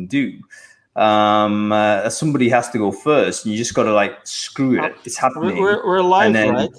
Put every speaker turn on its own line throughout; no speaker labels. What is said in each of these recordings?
do. Somebody has to go first, and you just got to like screw it. It's happening.
We're live,
then,
right?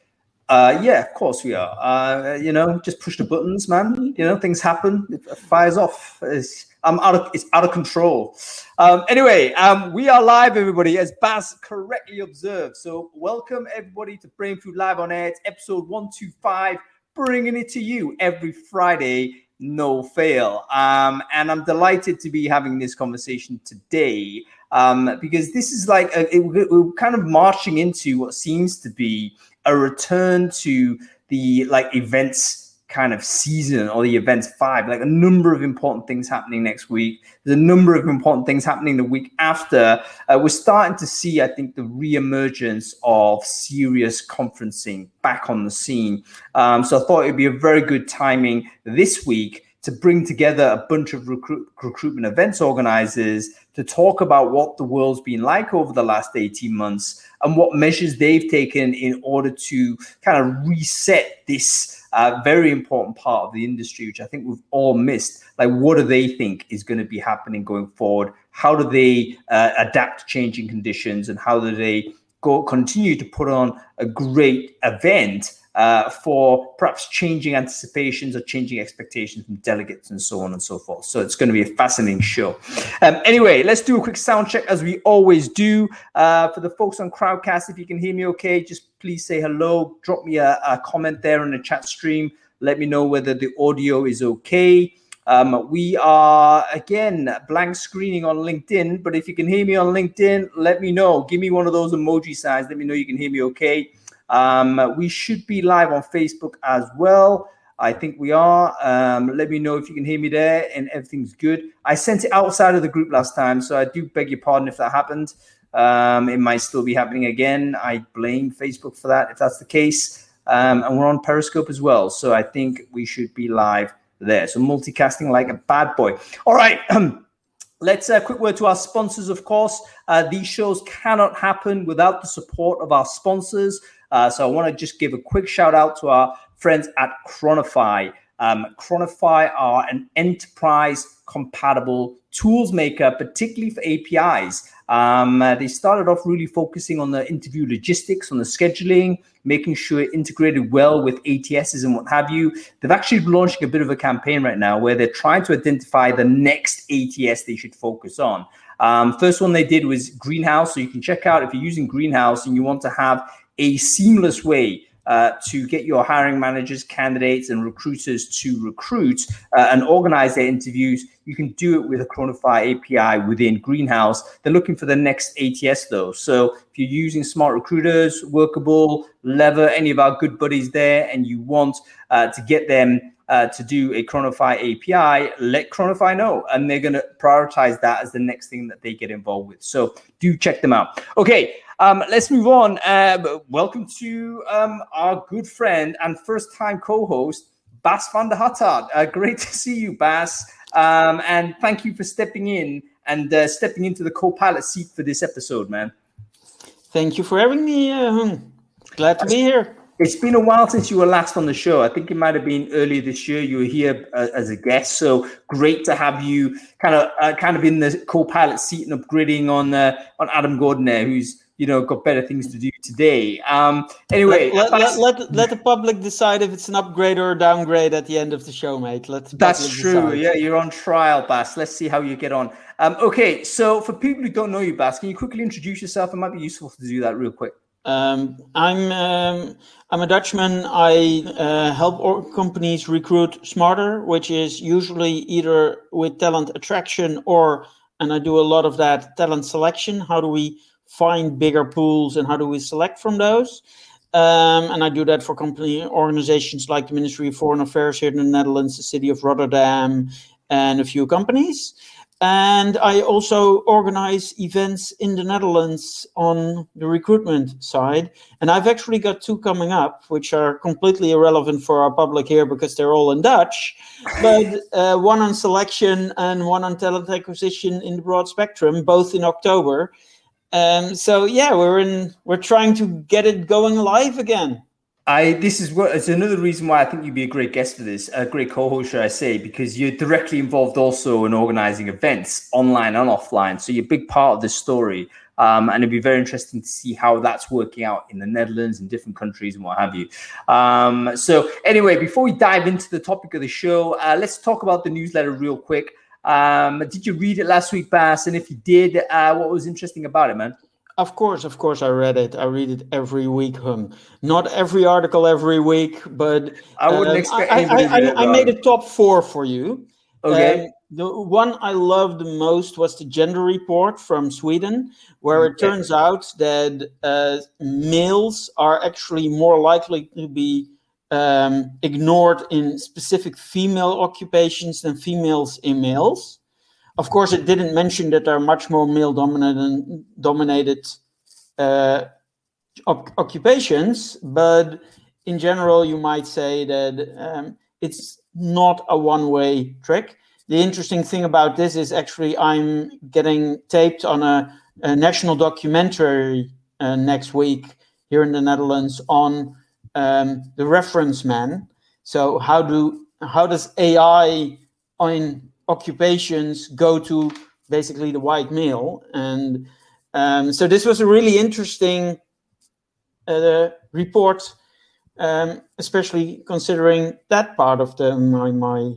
Yeah, of course we are. Just push the buttons, man. Things happen. It fires off. It's out of control. Anyway, we are live, everybody, as Bas correctly observed. So welcome everybody to Brain Food Live on Air. It's episode 125, bringing it to you every Friday, no fail. And I'm delighted to be having this conversation today because this is like we're kind of marching into what seems to be a return to the like events kind of season, or the events vibe. Like a number of important things happening next week. There's a number of important things happening the week after. We're starting to see, I think, the re-emergence of serious conferencing back on the scene. So I thought it'd be a very good timing this week to bring together a bunch of recruitment events organizers to talk about what the world's been like over the last 18 months and what measures they've taken in order to kind of reset this very important part of the industry, which I think we've all missed. Like, what do they think is going to be happening going forward? How do they adapt to changing conditions, and how do they continue to put on a great event for perhaps changing anticipations or changing expectations from delegates and so on and so forth. So it's going to be a fascinating show. Anyway, let's do a quick sound check as we always do. For the folks on Crowdcast, if you can hear me okay, just please say hello. Drop me a comment there in the chat stream. Let me know whether the audio is okay. We are, again, blank screening on LinkedIn, but if you can hear me on LinkedIn, let me know. Give me one of those emoji signs. Let me know you can hear me okay. We should be live on Facebook as well. I think we are. Let me know if you can hear me there and everything's good. I sent it outside of the group last time, so I do beg your pardon if that happened. It might still be happening again. I blame Facebook for that if that's the case. And we're on Periscope as well, so I think we should be live there. So multicasting like a bad boy. All right. Let's quick word to our sponsors, of course. These shows cannot happen without the support of our sponsors. So I want to just give a quick shout out to our friends at Chronify. Chronify are an enterprise compatible tools maker, particularly for APIs. They started off really focusing on the interview logistics, on the scheduling, making sure it integrated well with ATSs and what have you. They've actually launching a bit of a campaign right now where they're trying to identify the next ATS they should focus on. First one they did was Greenhouse. So you can check out if you're using Greenhouse and you want to have a seamless way to get your hiring managers, candidates, and recruiters to recruit and organize their interviews. You can do it with a Chronify API within Greenhouse. They're looking for the next ATS, though. So if you're using Smart Recruiters, Workable, Lever, any of our good buddies there, and you want to get them to do a Chronify API, let Chronify know, and they're going to prioritize that as the next thing that they get involved with. So do check them out. Okay, let's move on. Welcome to our good friend and first-time co-host, Bas van der Hattard. Great to see you, Bas. And thank you for stepping in and stepping into the co-pilot seat for this episode, man.
Thank you for having me. Glad to be here.
It's been a while since you were last on the show. I think it might have been earlier this year. You were here as a guest, so great to have you kind of in the co-pilot seat and upgrading on Adam Gordon there, who's got better things to do today. Anyway,
let the public decide if it's an upgrade or a downgrade at the end of the show, mate.
That's true. Decide. Yeah, you're on trial, Bas. Let's see how you get on. Okay, so for people who don't know you, Bas, can you quickly introduce yourself? It might be useful to do that real quick.
I'm a Dutchman. I help companies recruit smarter, which is usually either with talent attraction and I do a lot of that, talent selection. How do we find bigger pools and how do we select from those? And I do that for company organizations like the Ministry of Foreign Affairs here in the Netherlands, the city of Rotterdam, and a few companies. And I also organize events in the Netherlands on the recruitment side. And I've actually got two coming up, which are completely irrelevant for our public here because they're all in Dutch. But one on selection and one on talent acquisition in the broad spectrum, both in October. So yeah, we're trying to get it going live again.
It's another reason why I think you'd be a great guest for this, a great co-host, should I say, because you're directly involved also in organizing events online and offline. So you're a big part of this story. And it'd be very interesting to see how that's working out in the Netherlands and different countries and what have you. So anyway, before we dive into the topic of the show, let's talk about the newsletter real quick. Did you read it last week, Bas? And if you did, what was interesting about it, man?
Of course, I read it. I read it every week. Not every article every week, but
I wouldn't expect anybody to read it.
I made a top 4 for you.
Okay.
The one I loved the most was the gender report from Sweden, where it turns out that males are actually more likely to be ignored in specific female occupations than females in males. Of course, it didn't mention that there are much more male-dominated occupations, but in general, you might say that it's not a one-way trick. The interesting thing about this is actually I'm getting taped on a national documentary next week here in the Netherlands on the reference man. So how does AI in occupations go to basically the white male? And so this was a really interesting report, especially considering that part of my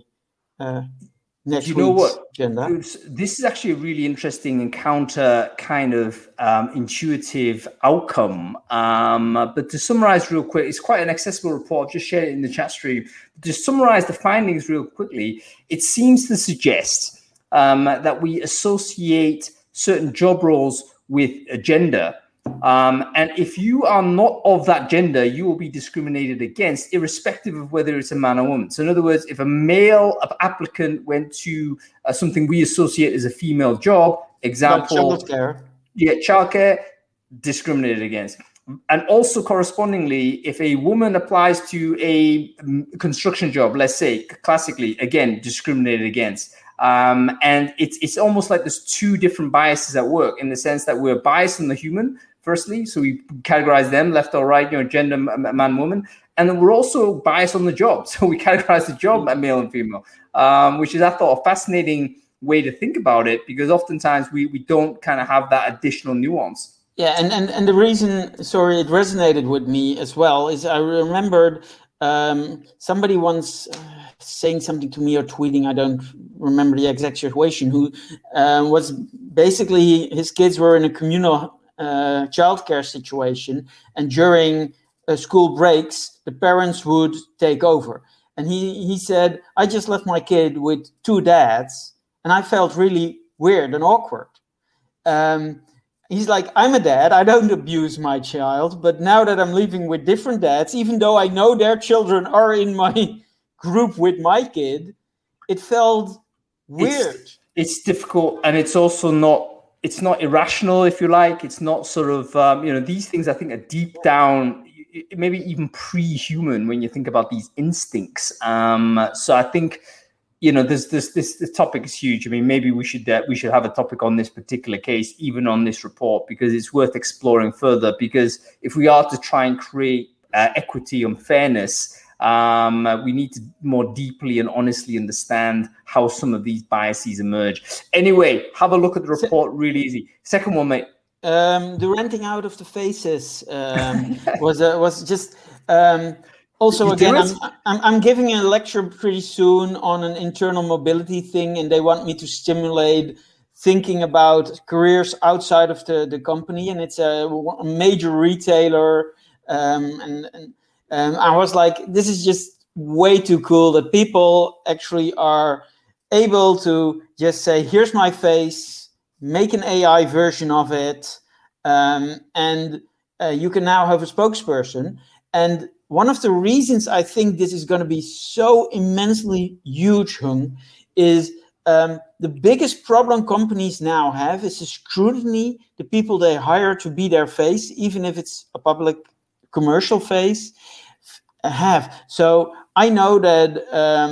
next week's agenda.
This is actually a really interesting and counter kind of intuitive outcome. But to summarize real quick, it's quite an accessible report. I've just shared it in the chat stream. To summarize the findings real quickly, it seems to suggest that we associate certain job roles with a gender. And if you are not of that gender, you will be discriminated against, irrespective of whether it's a man or woman. So in other words, if a male applicant went to something we associate as a female job, example, childcare, discriminated against. And also correspondingly, if a woman applies to a construction job, let's say, classically, again, discriminated against. And it's almost like there's two different biases at work, in the sense that we're biased on the human, firstly, so we categorize them left or right, gender, man, woman. And then we're also biased on the job. So we categorize the job male and female, which is, I thought, a fascinating way to think about it, because oftentimes we don't kind of have that additional nuance.
Yeah, and the reason, it resonated with me as well, is I remembered somebody once saying something to me or tweeting, I don't remember the exact situation, who was basically, his kids were in a communal childcare situation, and during school breaks, the parents would take over. And he said, I just left my kid with 2 dads, and I felt really weird and awkward. He's like, I'm a dad, I don't abuse my child, but now that I'm living with different dads, even though I know their children are in my group with my kid, it felt weird.
It's difficult, and it's also it's not irrational, if you like. It's not sort of, these things I think are deep down, maybe even pre-human when you think about these instincts. So I think, this topic is huge. I mean, maybe we should have a topic on this particular case, even on this report, because it's worth exploring further. Because if we are to try and create equity and fairness, we need to more deeply and honestly understand how some of these biases emerge. Anyway, have a look at the report, really easy. Second one, mate.
The renting out of the faces was just... Also, again, I'm giving a lecture pretty soon on an internal mobility thing, and they want me to stimulate thinking about careers outside of the company, and it's a major retailer, and I was like, this is just way too cool that people actually are able to just say, here's my face, make an AI version of it, and you can now have a spokesperson. And one of the reasons I think this is going to be so immensely huge, Hung, is the biggest problem companies now have is the scrutiny the people they hire to be their face, even if it's a public commercial face, have. So I know that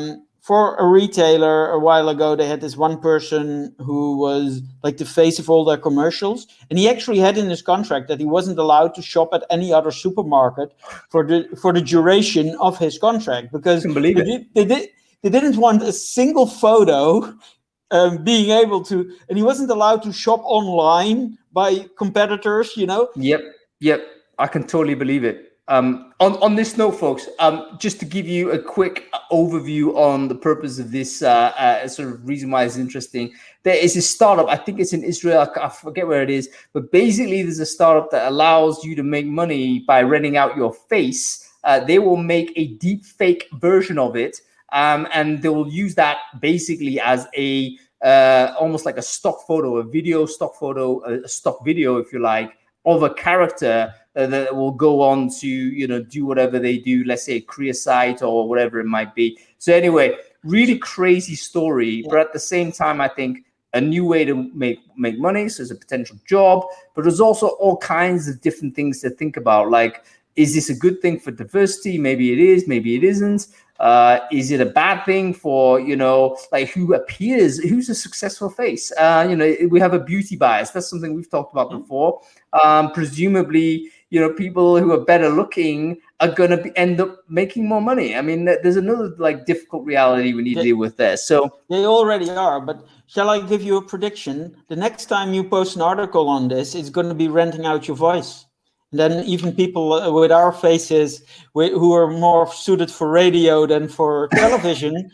for a retailer a while ago, they had this one person who was like the face of all their commercials. And he actually had in his contract that he wasn't allowed to shop at any other supermarket for the duration of his contract, because they didn't want a single photo being able to, and he wasn't allowed to shop online by competitors,
Yep. I can totally believe it. On this note, folks, just to give you a quick overview on the purpose of this sort of reason why it's interesting, there is a startup, I think it's in Israel, I forget where it is, but basically there's a startup that allows you to make money by renting out your face. They will make a deep fake version of it, and they will use that basically as a almost like a stock photo, a stock video, if you like, of a character that will go on to, do whatever they do, let's say a career site or whatever it might be. So anyway, really crazy story, but at the same time, I think a new way to make money. So there's a potential job, but there's also all kinds of different things to think about. Like, is this a good thing for diversity? Maybe it is, maybe it isn't. Is it a bad thing for, like who's a successful face? We have a beauty bias. That's something we've talked about before. Presumably, people who are better looking are going to end up making more money. I mean, there's another difficult reality we need to deal with there. So
they already are, but shall I give you a prediction? The next time you post an article on this, it's going to be renting out your voice. And then even people with our faces who are more suited for radio than for television.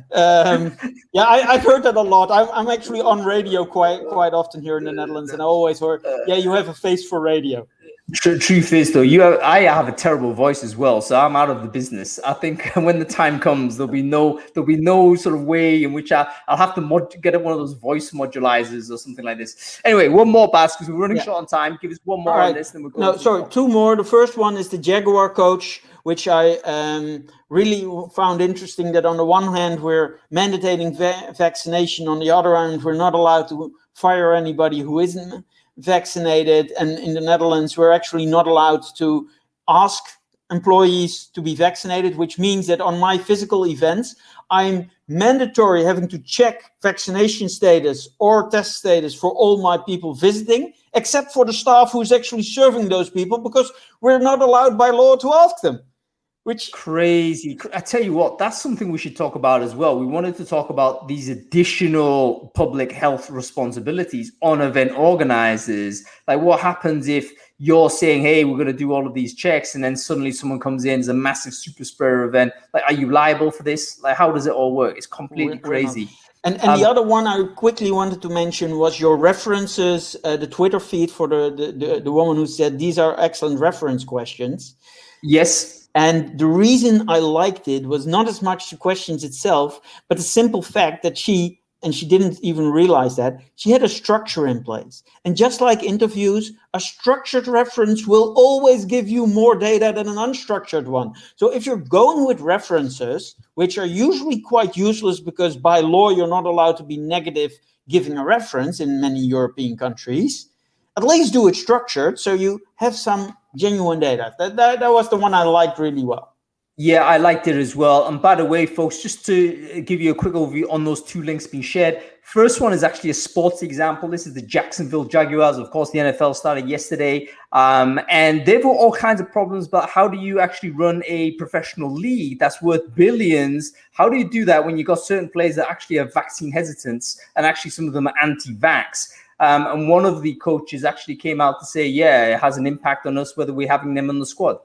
I've heard that a lot. I'm actually on radio quite often here in the Netherlands, and I always heard, you have a face for radio.
Truth is, though, I have a terrible voice as well, so I'm out of the business. I think when the time comes, there'll be no sort of way in which I'll have to get one of those voice modulizers or something like this. Anyway, one more, Bas, because we're running short on time. Give us one more on this, then we'll go.
Two more. The first one is the Jaguar coach, which I really found interesting. That on the one hand, we're mandating vaccination. On the other hand, we're not allowed to fire anybody who isn't vaccinated, and in the Netherlands we're actually not allowed to ask employees to be vaccinated, which means that on my physical events I'm mandatory having to check vaccination status or test status for all my people visiting, except for the staff who's actually serving those people, because we're not allowed by law to ask them. Which
crazy. I tell you what, that's something we should talk about as well. We wanted to talk about these additional public health responsibilities on event organizers. Like, what happens if you're saying, hey, we're going to do all of these checks, and then suddenly someone comes in, it's a massive super spreader event. Like, are you liable for this? Like, how does it all work? It's completely crazy.
And the other one I quickly wanted to mention was your references, the Twitter feed for the woman who said these are excellent reference questions.
Yes.
And the reason I liked it was not as much the questions itself, but the simple fact that she didn't even realize that, she had a structure in place. And just like interviews, a structured reference will always give you more data than an unstructured one. So if you're going with references, which are usually quite useless because by law you're not allowed to be negative giving a reference in many European countries, at least do it structured so you have some genuine data. That was the one I liked really well.
Yeah, I liked it as well. And by the way, folks, just to give you a quick overview on those two links being shared. First one is actually a sports example. This is the Jacksonville Jaguars. Of course, the NFL started yesterday. And they've got all kinds of problems about how do you actually run a professional league that's worth billions? How do you do that when you've got certain players that actually have vaccine hesitance, and actually some of them are anti-vax? And one of the coaches actually came out to say, it has an impact on us whether we're having them on the squad.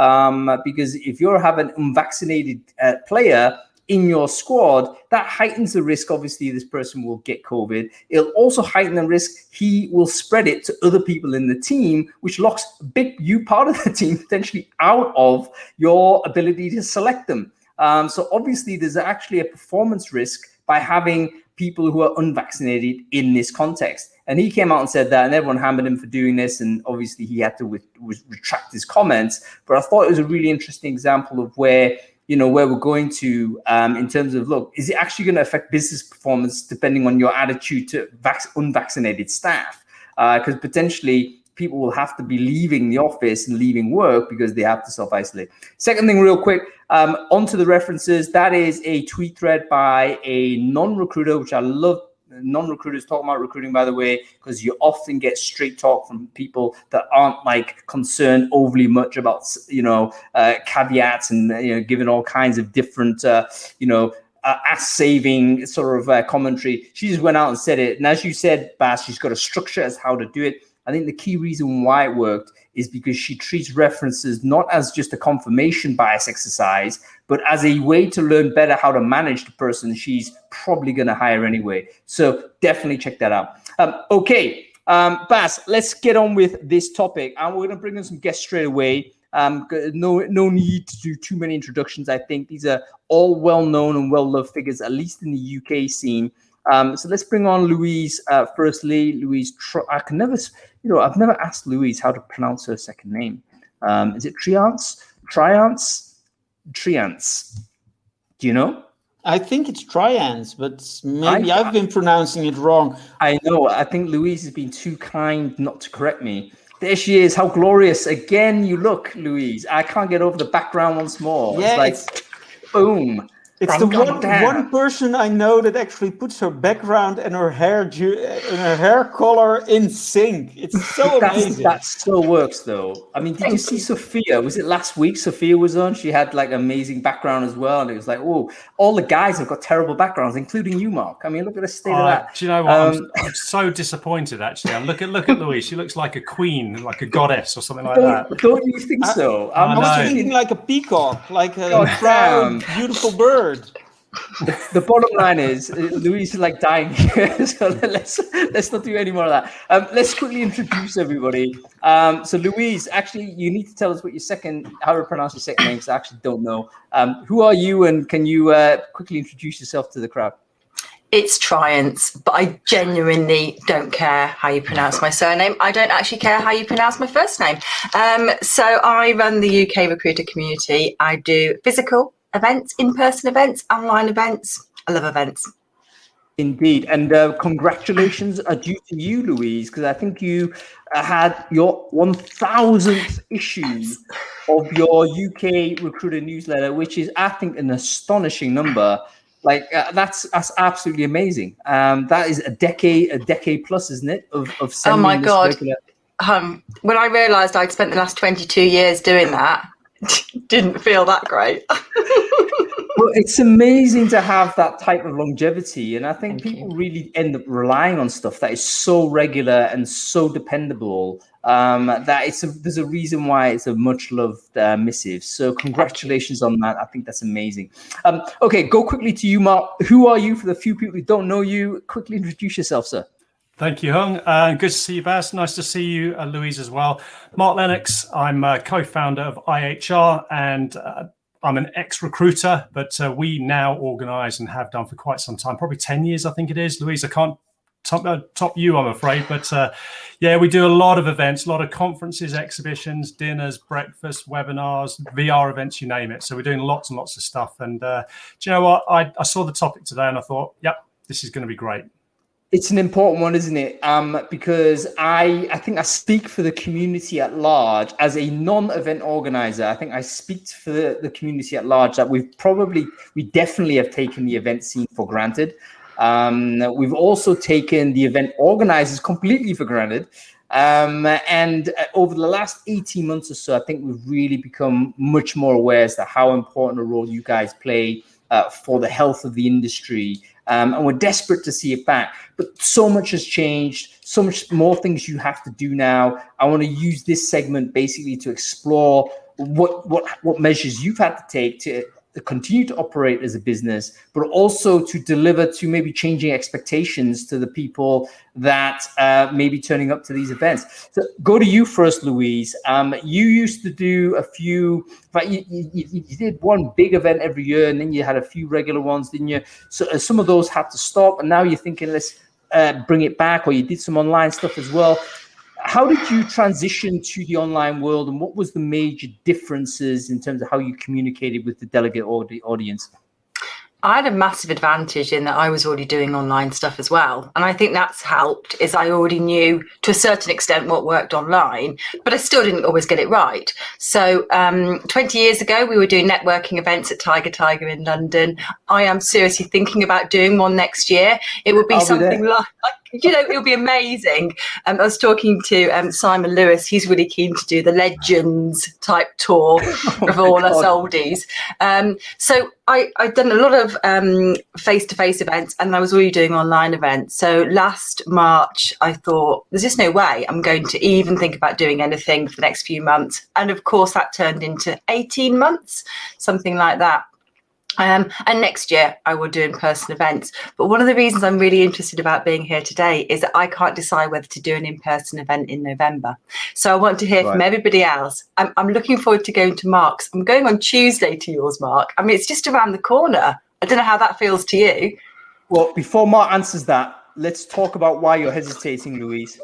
Because if you're having an unvaccinated player in your squad, that heightens the risk. Obviously, this person will get COVID. It'll also heighten the risk he will spread it to other people in the team, which locks you part of the team potentially out of your ability to select them. So obviously, there's actually a performance risk by having people who are unvaccinated in this context. And he came out and said that, and everyone hammered him for doing this. And obviously he had to retract his comments. But I thought it was a really interesting example of where we're going to in terms of, look, is it actually going to affect business performance depending on your attitude to unvaccinated staff? Because potentially people will have to be leaving the office and leaving work because they have to self-isolate. Second thing real quick, Onto the references. That is a tweet thread by a non-recruiter, which I love. Non-recruiters talking about recruiting, by the way, because you often get straight talk from people that aren't like concerned overly much about, caveats and, giving all kinds of different, ass-saving sort of commentary. She just went out and said it. And as you said, Bas, she's got a structure as how to do it. I think the key reason why it worked is because she treats references not as just a confirmation bias exercise, but as a way to learn better how to manage the person she's probably going to hire anyway. So definitely check that out. Okay, Bas, let's get on with this topic. And we're going to bring in some guests straight away. No need to do too many introductions. I think these are all well-known and well-loved figures, at least in the UK scene. So let's bring on Louise. Firstly, Louise, I've never asked Louise how to pronounce her second name. Is it Triance? Do you know?
I think it's Triance, but maybe I've been pronouncing it wrong.
I know. I think Louise has been too kind not to correct me. There she is. How glorious. Again, you look, Louise. I can't get over the background once more.
Yeah,
it's like, boom.
It's the one person I know that actually puts her background and her hair color in sync. It's so amazing.
That still works, though. I mean, did you see Sophia? Was it last week Sophia was on? She had like amazing background as well. And it was like, oh, all the guys have got terrible backgrounds, including you, Mark. I mean, look at the state of that.
Do you know what? I'm so disappointed, actually. Look at Louise. She looks like a queen, like a goddess or something like that.
Don't you think so?
I was thinking like a peacock, like a proud, beautiful bird.
The bottom line is Louise is like dying here, so let's not do any more of that. Let's quickly introduce everybody. So Louise, actually, you need to tell us how to pronounce your second name, because I actually don't know. Who are you, and can you quickly introduce yourself to the crowd?
It's Triance, but I genuinely don't care how you pronounce my surname. I don't actually care how you pronounce my first name. So I run the UK recruiter community. I do physical events, in-person events, online events. I love events.
Indeed. And congratulations are due to you, Louise, because I think you had your 1,000th issue of your UK recruiter newsletter, which is, I think, an astonishing number. Like that's absolutely amazing. That is a decade plus, isn't it? Of sending.
Oh my God!
Regular...
When I realised I'd spent the last 22 years doing that, didn't feel that great.
Well, it's amazing to have that type of longevity, and I think people really end up relying on stuff that is so regular and so dependable that there's a reason why it's a much loved missive. So congratulations on that. I think that's amazing. Okay, go quickly to you, Mark. Who are you? For the few people who don't know you, quickly introduce yourself, sir.
Thank you, Hung. Good to see you, Bas. Nice to see you, Louise, as well. Mark Lennox. I'm a co-founder of IHR, and I'm an ex-recruiter, but we now organise and have done for quite some time, probably 10 years, I think it is. Louise, I can't top you, I'm afraid. But we do a lot of events, a lot of conferences, exhibitions, dinners, breakfasts, webinars, VR events, you name it. So we're doing lots and lots of stuff. And do you know what? I saw the topic today and I thought, yep, this is going to be great.
It's an important one, isn't it? Because I think I speak for the community at large as a non-event organizer. I think I speak for the community at large that we definitely have taken the event scene for granted. We've also taken the event organizers completely for granted. And over the last 18 months or so, I think we've really become much more aware as to how important a role you guys play for the health of the industry. And we're desperate to see it back. But so much has changed, so much more things you have to do now. I want to use this segment basically to explore what measures you've had to take to continue to operate as a business, but also to deliver to maybe changing expectations to the people that may be turning up to these events. So go to you first, Louise. You used to do a few, but you did one big event every year, and then you had a few regular ones, didn't you? So some of those had to stop, and now you're thinking, let's bring it back, or you did some online stuff as well. How did you transition to the online world, and what was the major differences in terms of how you communicated with the delegate audience?
I had a massive advantage in that I was already doing online stuff as well. And I think that's helped, is I already knew to a certain extent what worked online, but I still didn't always get it right. So 20 years ago, we were doing networking events at Tiger in London. I am seriously thinking about doing one next year. It would be something like, it'll be amazing. I was talking to Simon Lewis. He's really keen to do the Legends type tour of all us oldies. So I've done a lot of face-to-face events, and I was already doing online events. So last March, I thought, there's just no way I'm going to even think about doing anything for the next few months. And of course, that turned into 18 months, something like that. And next year I will do in-person events. But one of the reasons I'm really interested about being here today is that I can't decide whether to do an in-person event in November. So I want to hear from everybody else. I'm looking forward to going to Mark's. I'm going on Tuesday to yours, Mark. I mean, it's just around the corner. I don't know how that feels to you.
Well, before Mark answers that, let's talk about why you're hesitating, Louise.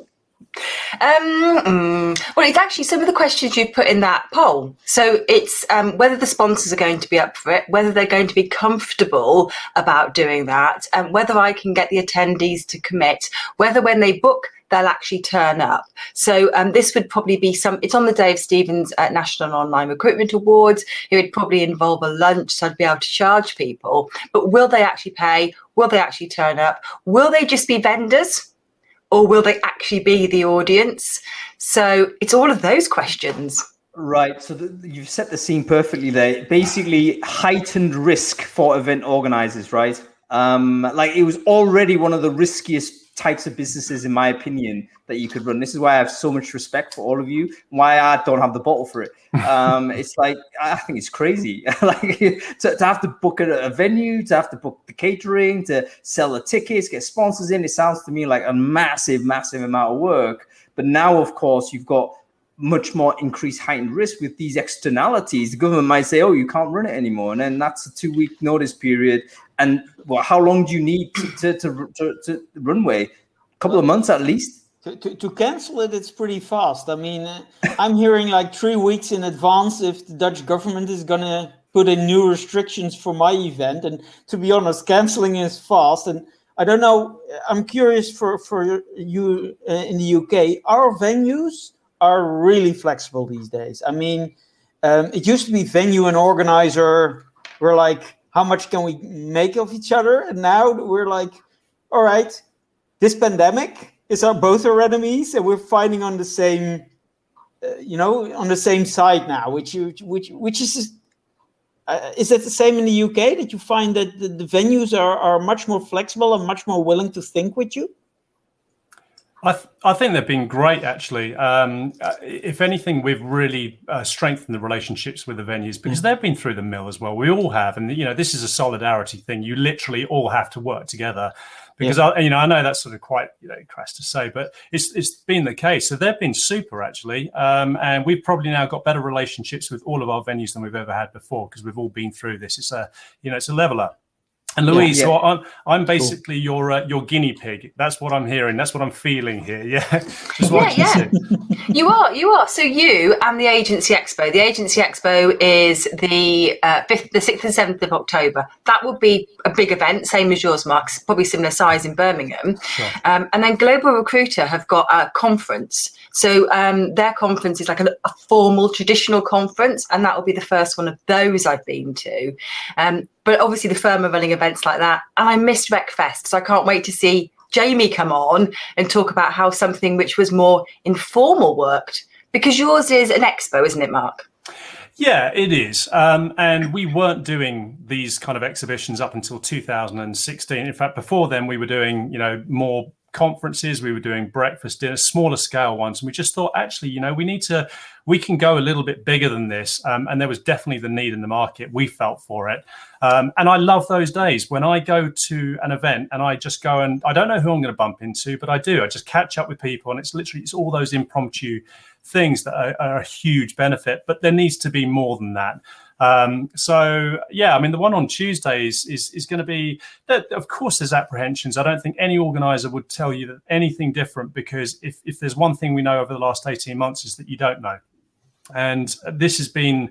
Well, it's actually some of the questions you put in that poll. So it's whether the sponsors are going to be up for it, whether they're going to be comfortable about doing that, and whether I can get the attendees to commit, whether when they book, they'll actually turn up. So this would probably be it's on the day of Stephen's National Online Recruitment Awards. It would probably involve a lunch, so I'd be able to charge people. But will they actually pay? Will they actually turn up? Will they just be vendors? Or will they actually be the audience? So it's all of those questions.
Right. So you've set the scene perfectly there. Basically, heightened risk for event organizers, right? Like it was already one of the riskiest types of businesses, in my opinion, that you could run. This is why I have so much respect for all of you, why I don't have the bottle for it. It's like, I think it's crazy. Like to have to book a venue, to have to book the catering, to sell the tickets, get sponsors in. It sounds to me like a massive, massive amount of work. But now, of course, you've got much more increased heightened risk with these externalities. The government might say, oh, you can't run it anymore. And then that's a 2-week notice period. And well, how long do you need to runway? A couple of months at least?
To cancel it, it's pretty fast. I mean, I'm hearing like 3 weeks in advance if the Dutch government is going to put in new restrictions for my event. And to be honest, canceling is fast. And I don't know, I'm curious for you in the UK, our venues are really flexible these days. I mean, it used to be venue and organizer were like, how much can we make of each other? And now we're like, all right, this pandemic is both our enemies, and we're fighting on the same, on the same side now. Which is that the same in the UK? That you find that the venues are much more flexible and much more willing to think with you?
I think they've been great, actually. If anything, we've really strengthened the relationships with the venues because they've been through the mill as well. We all have. And, this is a solidarity thing. You literally all have to work together because, I know that's sort of quite, crass to say, but it's been the case. So they've been super, actually. And we've probably now got better relationships with all of our venues than we've ever had before because we've all been through this. It's a leveler. And Louise, so I'm basically your guinea pig. That's what I'm hearing. That's what I'm feeling here. Yeah.
You are. So you and the Agency Expo. The Agency Expo is the 6th and 7th of October. That will be a big event, same as yours, Mark. Probably similar size in Birmingham. Sure. And then Global Recruiter have got a conference. So their conference is like a formal, traditional conference, and that will be the first one of those I've been to. But obviously the firm are running events like that. And I missed RecFest, so I can't wait to see Jamie come on and talk about how something which was more informal worked. Because yours is an expo, isn't it, Mark?
Yeah, it is. And we weren't doing these kind of exhibitions up until 2016. In fact, before then, we were doing, more conferences. We were doing breakfast dinners, smaller scale ones. And we just thought, actually, we can go a little bit bigger than this. And there was definitely the need in the market. We felt for it. And I love those days when I go to an event and I just go and I don't know who I'm going to bump into, but I do. I just catch up with people and it's all those impromptu things that are a huge benefit, but there needs to be more than that. The one on Tuesdays is going to be, of course, there's apprehensions. I don't think any organizer would tell you that anything different, because if there's one thing we know over the last 18 months is that you don't know. And this has been,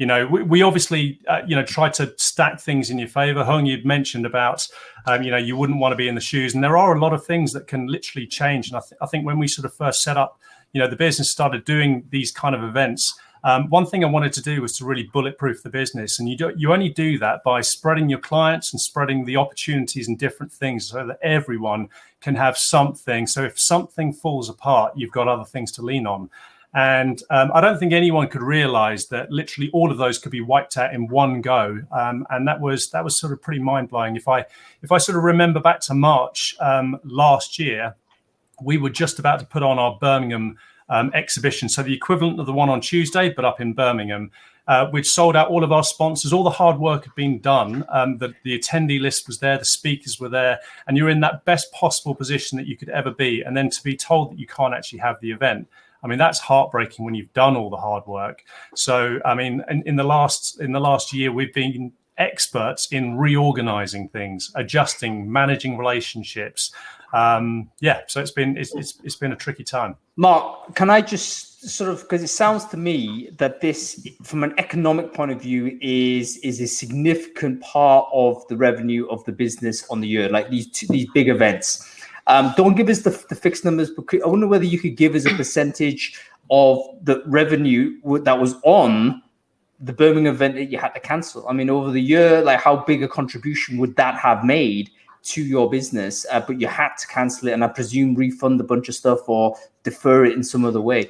we obviously, try to stack things in your favor. Hung, you'd mentioned about, you wouldn't want to be in the shoes. And there are a lot of things that can literally change. And I think when we sort of first set up, the business started doing these kind of events, one thing I wanted to do was to really bulletproof the business. And you only do that by spreading your clients and spreading the opportunities and different things so that everyone can have something. So if something falls apart, you've got other things to lean on. And I don't think anyone could realize that literally all of those could be wiped out in one go. And that was sort of pretty mind blowing. If I sort of remember back to March last year, we were just about to put on our Birmingham exhibition. So the equivalent of the one on Tuesday, but up in Birmingham. We'd sold out all of our sponsors. All the hard work had been done. The attendee list was there. The speakers were there. And you're in that best possible position that you could ever be. And then to be told that you can't actually have the event. I mean, that's heartbreaking when you've done all the hard work. So, I mean, in the last year, we've been experts in reorganizing things, adjusting, managing relationships. So it's been a tricky time.
Mark, can I just sort of, because it sounds to me that this, from an economic point of view, is a significant part of the revenue of the business on the year, like these big events. Don't give us the fixed numbers, but I wonder whether you could give us a percentage of the revenue that was on the Birmingham event that you had to cancel. I mean, over the year, like how big a contribution would that have made to your business? But you had to cancel it, and I presume refund a bunch of stuff or defer it in some other way.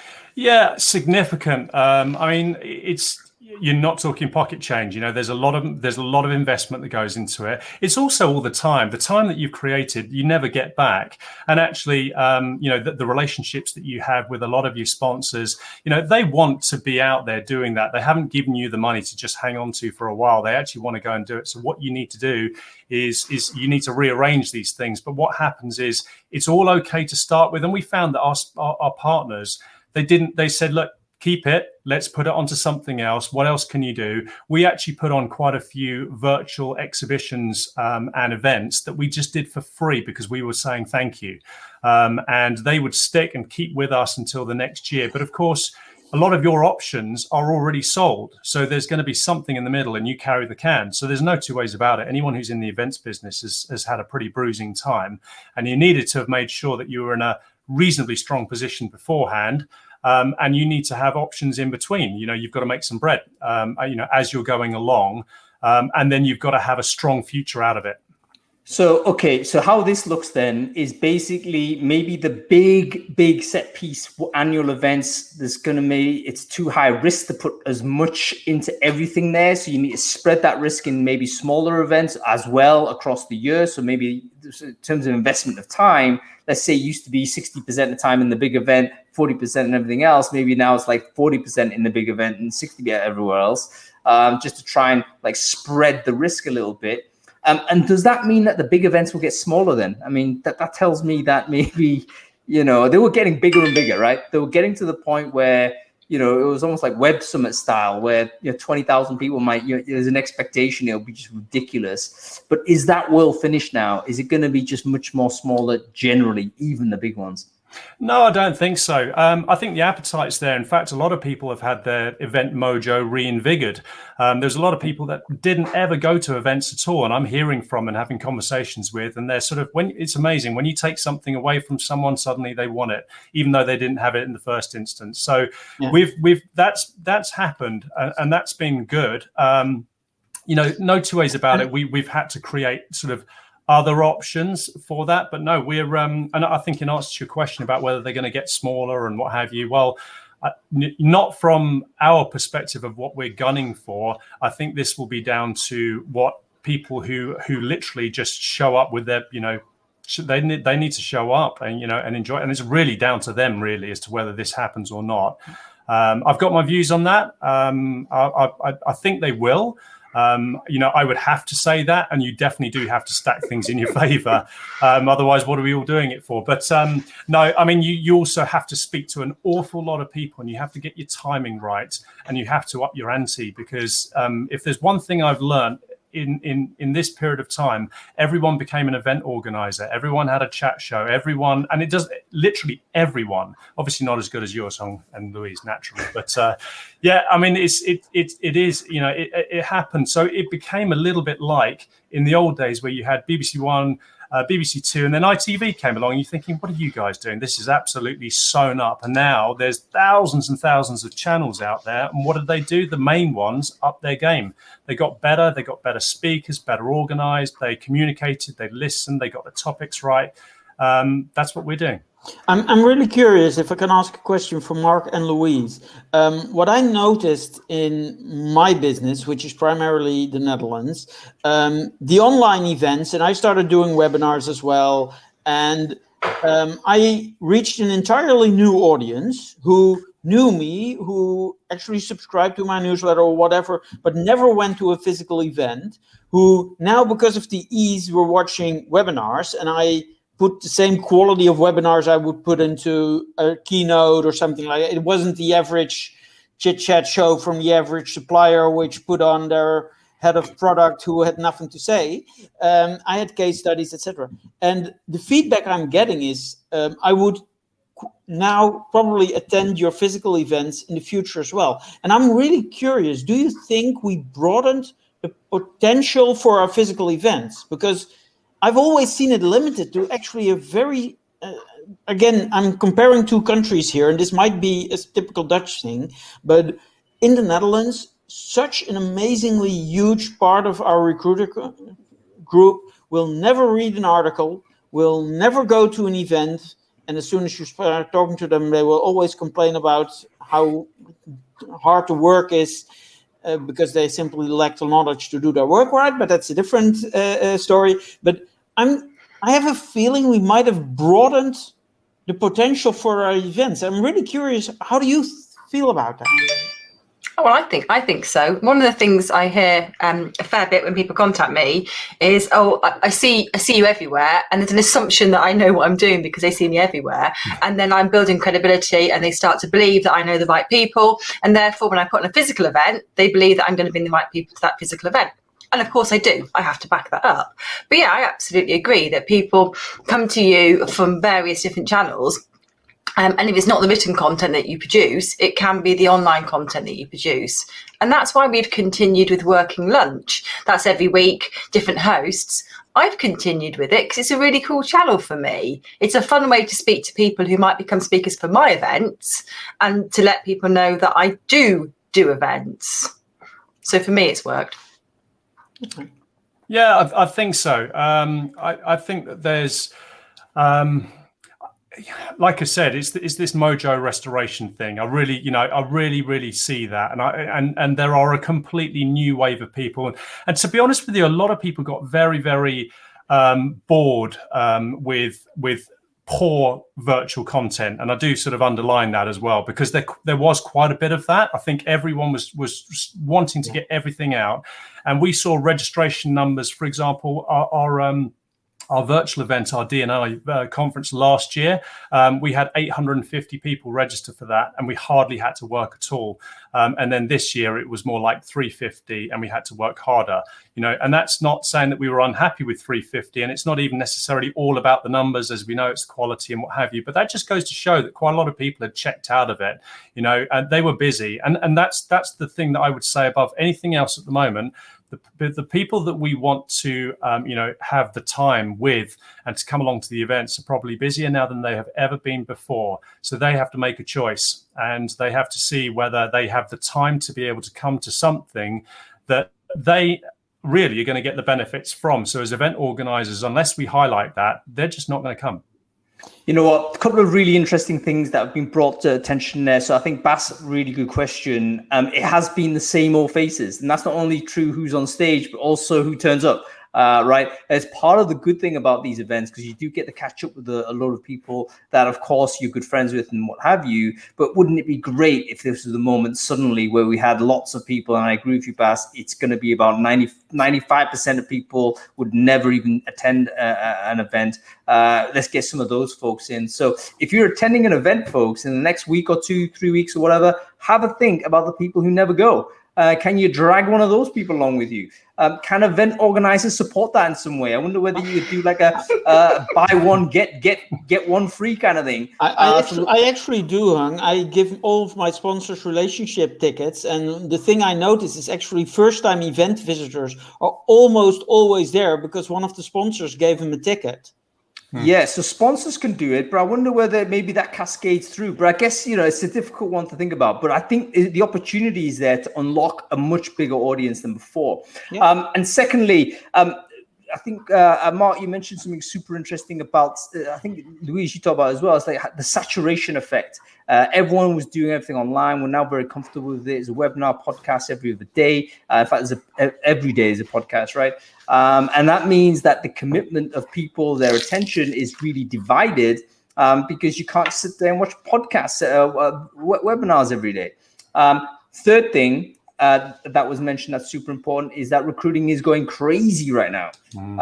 Yeah,
significant. I mean, you're not talking pocket change. There's a lot of investment that goes into it. It's also all the time that you've created, you never get back. And actually, the relationships that you have with a lot of your sponsors, they want to be out there doing that. They haven't given you the money to just hang on to for a while. They actually want to go and do it. So what you need to do is you need to rearrange these things. But what happens is it's all okay to start with. And we found that our partners, they said, look, keep it. Let's put it onto something else. What else can you do? We actually put on quite a few virtual exhibitions and events that we just did for free because we were saying thank you. And they would stick and keep with us until the next year. But of course, a lot of your options are already sold. So there's going to be something in the middle and you carry the can. So there's no two ways about it. Anyone who's in the events business has had a pretty bruising time. And you needed to have made sure that you were in a reasonably strong position beforehand. And you need to have options in between. You've got to make some bread, as you're going along. And then you've got to have a strong future out of it.
So how this looks then is basically maybe the big set piece annual events. It's too high risk to put as much into everything there. So you need to spread that risk in maybe smaller events as well across the year. So maybe in terms of investment of time, let's say it used to be 60% of the time in the big event, 40% in everything else. Maybe now it's like 40% in the big event and 60% everywhere else, just to try and like spread the risk a little bit. And does that mean that the big events will get smaller then? I mean, that tells me that maybe, they were getting bigger and bigger, right? They were getting to the point where, it was almost like Web Summit style where 20,000 people might, there's an expectation it'll be just ridiculous. But is that world finished now? Is it going to be just much more smaller generally, even the big ones?
No, I don't think so. I think the appetite's there. In fact, a lot of people have had their event mojo reinvigorated. There's a lot of people that didn't ever go to events at all, and I'm hearing from and having conversations with, and they're sort of, it's amazing when you take something away from someone, suddenly they want it, even though they didn't have it in the first instance. So that's happened, and that's been good. No two ways about it. We've had to create sort of other options for that, but no, we're and I think in answer to your question about whether they're going to get smaller and what have you, well, not from our perspective of what we're gunning for. I think this will be down to what people who literally just show up with their, they need to show up and and enjoy, and it's really down to them really as to whether this happens or not. I've got my views on that. I think they will. I would have to say that, and you definitely do have to stack things in your favor. Otherwise, what are we all doing it for? But no, I mean, you also have to speak to an awful lot of people, and you have to get your timing right, and you have to up your ante, because if there's one thing I've learned in this period of time, everyone became an event organizer. Everyone had a chat show. Everyone, and it does literally everyone. Obviously, not as good as yours and Louise, naturally, but yeah, I mean, it is, you know, it happened. So it became a little bit like in the old days where you had BBC One, BBC Two, and then ITV came along. And you're thinking, what are you guys doing? This is absolutely sewn up. And now there's thousands and thousands of channels out there. And what did they do? The main ones upped their game. They got better. They got better speakers, better organized. They communicated. They listened. They got the topics right. That's what we're doing.
I'm really curious if I can ask a question for Mark and Louise. What I noticed in my business, which is primarily the Netherlands, the online events, and I started doing webinars as well, and I reached an entirely new audience who knew me, who actually subscribed to my newsletter or whatever, but never went to a physical event, who now, because of the ease, were watching webinars, and I put the same quality of webinars I would put into a keynote or something like that. It wasn't the average chit-chat show from the average supplier, which put on their head of product who had nothing to say. I had case studies, etc. And the feedback I'm getting is I would now probably attend your physical events in the future as well. And I'm really curious, do you think we broadened the potential for our physical events? Because I've always seen it limited to actually a very, again, I'm comparing two countries here, and this might be a typical Dutch thing, but in the Netherlands, such an amazingly huge part of our recruiter group will never read an article, will never go to an event, and as soon as you start talking to them, they will always complain about how hard the work is, because they simply lack the knowledge to do their work right, but that's a different story. But I have a feeling we might have broadened the potential for our events. I'm really curious, how do you feel about that?
Oh, well, I think so. One of the things I hear a fair bit when people contact me is, "Oh, I see you everywhere," and there's an assumption that I know what I'm doing because they see me everywhere, and then I'm building credibility, and they start to believe that I know the right people, and therefore, when I put on a physical event, they believe that I'm going to bring the right people to that physical event. And of course I do. I have to back that up. But yeah, I absolutely agree that people come to you from various different channels. And if it's not the written content that you produce, it can be the online content that you produce. And that's why we've continued with Working Lunch. That's every week, different hosts. I've continued with it because it's a really cool channel for me. It's a fun way to speak to people who might become speakers for my events and to let people know that I do events. So for me, it's worked.
Yeah, I think so. I think that there's, like I said, it's this Mojo restoration thing. I really see that, and there are a completely new wave of people. And to be honest with you, a lot of people got very, very bored with poor virtual content, and I do sort of underline that as well, because there was quite a bit of that. I think everyone was wanting to get everything out, and we saw registration numbers, for example, our virtual event, our D&I conference last year, we had 850 people register for that, and we hardly had to work at all. And then this year it was more like 350, and we had to work harder. And that's not saying that we were unhappy with 350, and it's not even necessarily all about the numbers, as we know it's quality and what have you. But that just goes to show that quite a lot of people had checked out of it, and they were busy. And that's the thing that I would say above anything else at the moment. The people that we want to, have the time with and to come along to the events are probably busier now than they have ever been before. So they have to make a choice, and they have to see whether they have the time to be able to come to something that they really are going to get the benefits from. So as event organizers, unless we highlight that, they're just not going to come.
You know what? A couple of really interesting things that have been brought to attention there. So I think Bas, really good question. It has been the same old faces, and that's not only true who's on stage, but also who turns up. Right. As part of the good thing about these events, because you do get to catch up with a lot of people that, of course, you're good friends with and what have you. But wouldn't it be great if this was the moment suddenly where we had lots of people? And I agree with you, Bas, it's going to be about 95% of people would never even attend an event. Let's get some of those folks in. So if you're attending an event, folks, in the next week or 2, 3 weeks or whatever, have a think about the people who never go. Can you drag one of those people along with you? Can event organizers support that in some way? I wonder whether you would do like a buy one get one free kind of thing.
I actually do, Hung. I give all of my sponsors relationship tickets, and the thing I notice is actually first-time event visitors are almost always there because one of the sponsors gave them a ticket.
Yeah, so sponsors can do it, but I wonder whether maybe that cascades through. But I guess, it's a difficult one to think about. But I think the opportunity is there to unlock a much bigger audience than before. Yeah. And secondly, I think, Mark, you mentioned something super interesting about, I think, Louise, you talked about as well. It's like the saturation effect. Everyone was doing everything online. We're now very comfortable with it. It's a webinar, podcast every other day. In fact, every day is a podcast, right? And that means that the commitment of people, their attention is really divided because you can't sit there and watch podcasts, webinars every day. Third thing, that was mentioned that's super important is that recruiting is going crazy right now.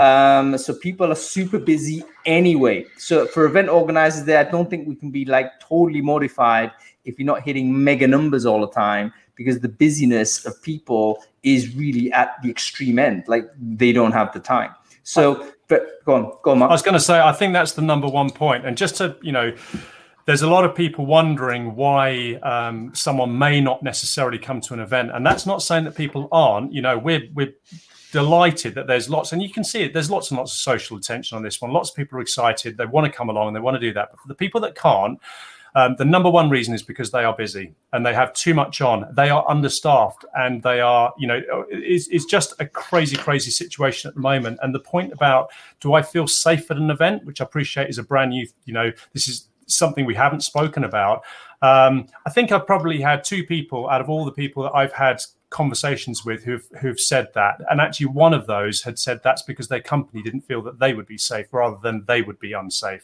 So people are super busy anyway. So for event organizers there, I don't think we can be like totally mortified if you're not hitting mega numbers all the time, because the busyness of people is really at the extreme end. Like they don't have the time. So, but go on, Mark.
I was going to say, I think that's the number one point. And just to, there's a lot of people wondering why someone may not necessarily come to an event. And that's not saying that people aren't. We're delighted that there's lots, and you can see it, there's lots and lots of social attention on this one. Lots of people are excited. They want to come along and they want to do that. But for the people that can't, the number one reason is because they are busy and they have too much on. They are understaffed and they are, it's just a crazy, crazy situation at the moment. And the point about, do I feel safe at an event, which I appreciate is a brand new, this is something we haven't spoken about. I think I've probably had 2 people out of all the people that I've had conversations with who've said that. And actually one of those had said that's because their company didn't feel that they would be safe rather than they would be unsafe.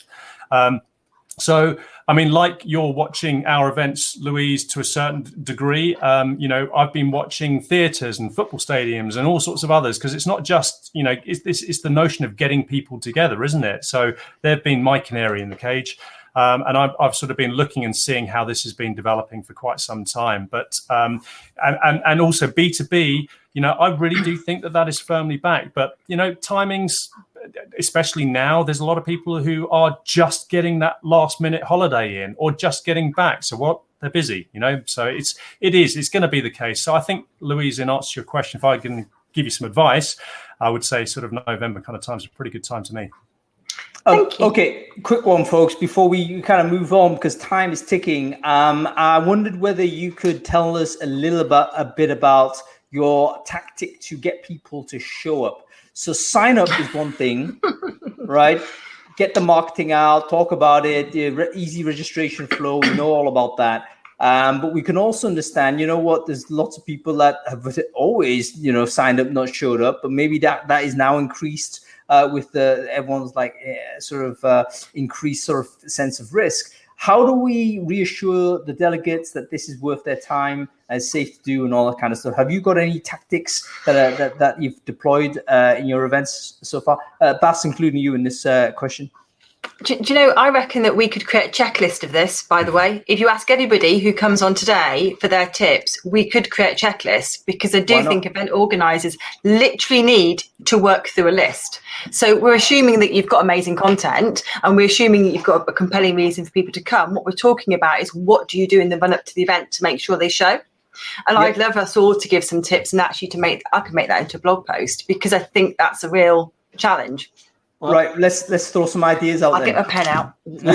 So, I mean, like you're watching our events, Louise, to a certain degree, I've been watching theatres and football stadiums and all sorts of others, because it's not just, it's the notion of getting people together, isn't it? So they've been my canary in the cage. And I've sort of been looking and seeing how this has been developing for quite some time. But and also B2B, I really do think that is firmly back. But, timings, especially now, there's a lot of people who are just getting that last minute holiday in or just getting back. So they're busy, so it's going to be the case. So I think, Louise, in answer to your question, if I can give you some advice, I would say sort of November kind of time is a pretty good time to me.
Okay, quick one, folks, before we kind of move on, because time is ticking. I wondered whether you could tell us a bit about your tactic to get people to show up. So sign up is one thing, right? Get the marketing out, talk about it, the easy registration flow. We know all about that. But we can also understand, there's lots of people that have always, signed up, not showed up, but maybe that is now increased with everyone's increased sort of sense of risk. How do we reassure the delegates that this is worth their time and safe to do and all that kind of stuff? Have you got any tactics that you've deployed in your events so far? Bas, including you in this question.
Do you know, I reckon that we could create a checklist of this, by the way. If you ask everybody who comes on today for their tips, we could create a checklist, because I do think event organisers literally need to work through a list. So we're assuming that you've got amazing content and we're assuming that you've got a compelling reason for people to come. What we're talking about is, what do you do in the run up to the event to make sure they show? And I'd love us all to give some tips, and actually I could make that into a blog post, because I think that's a real challenge.
Well, right, let's throw some ideas out.
I'll get my pen out.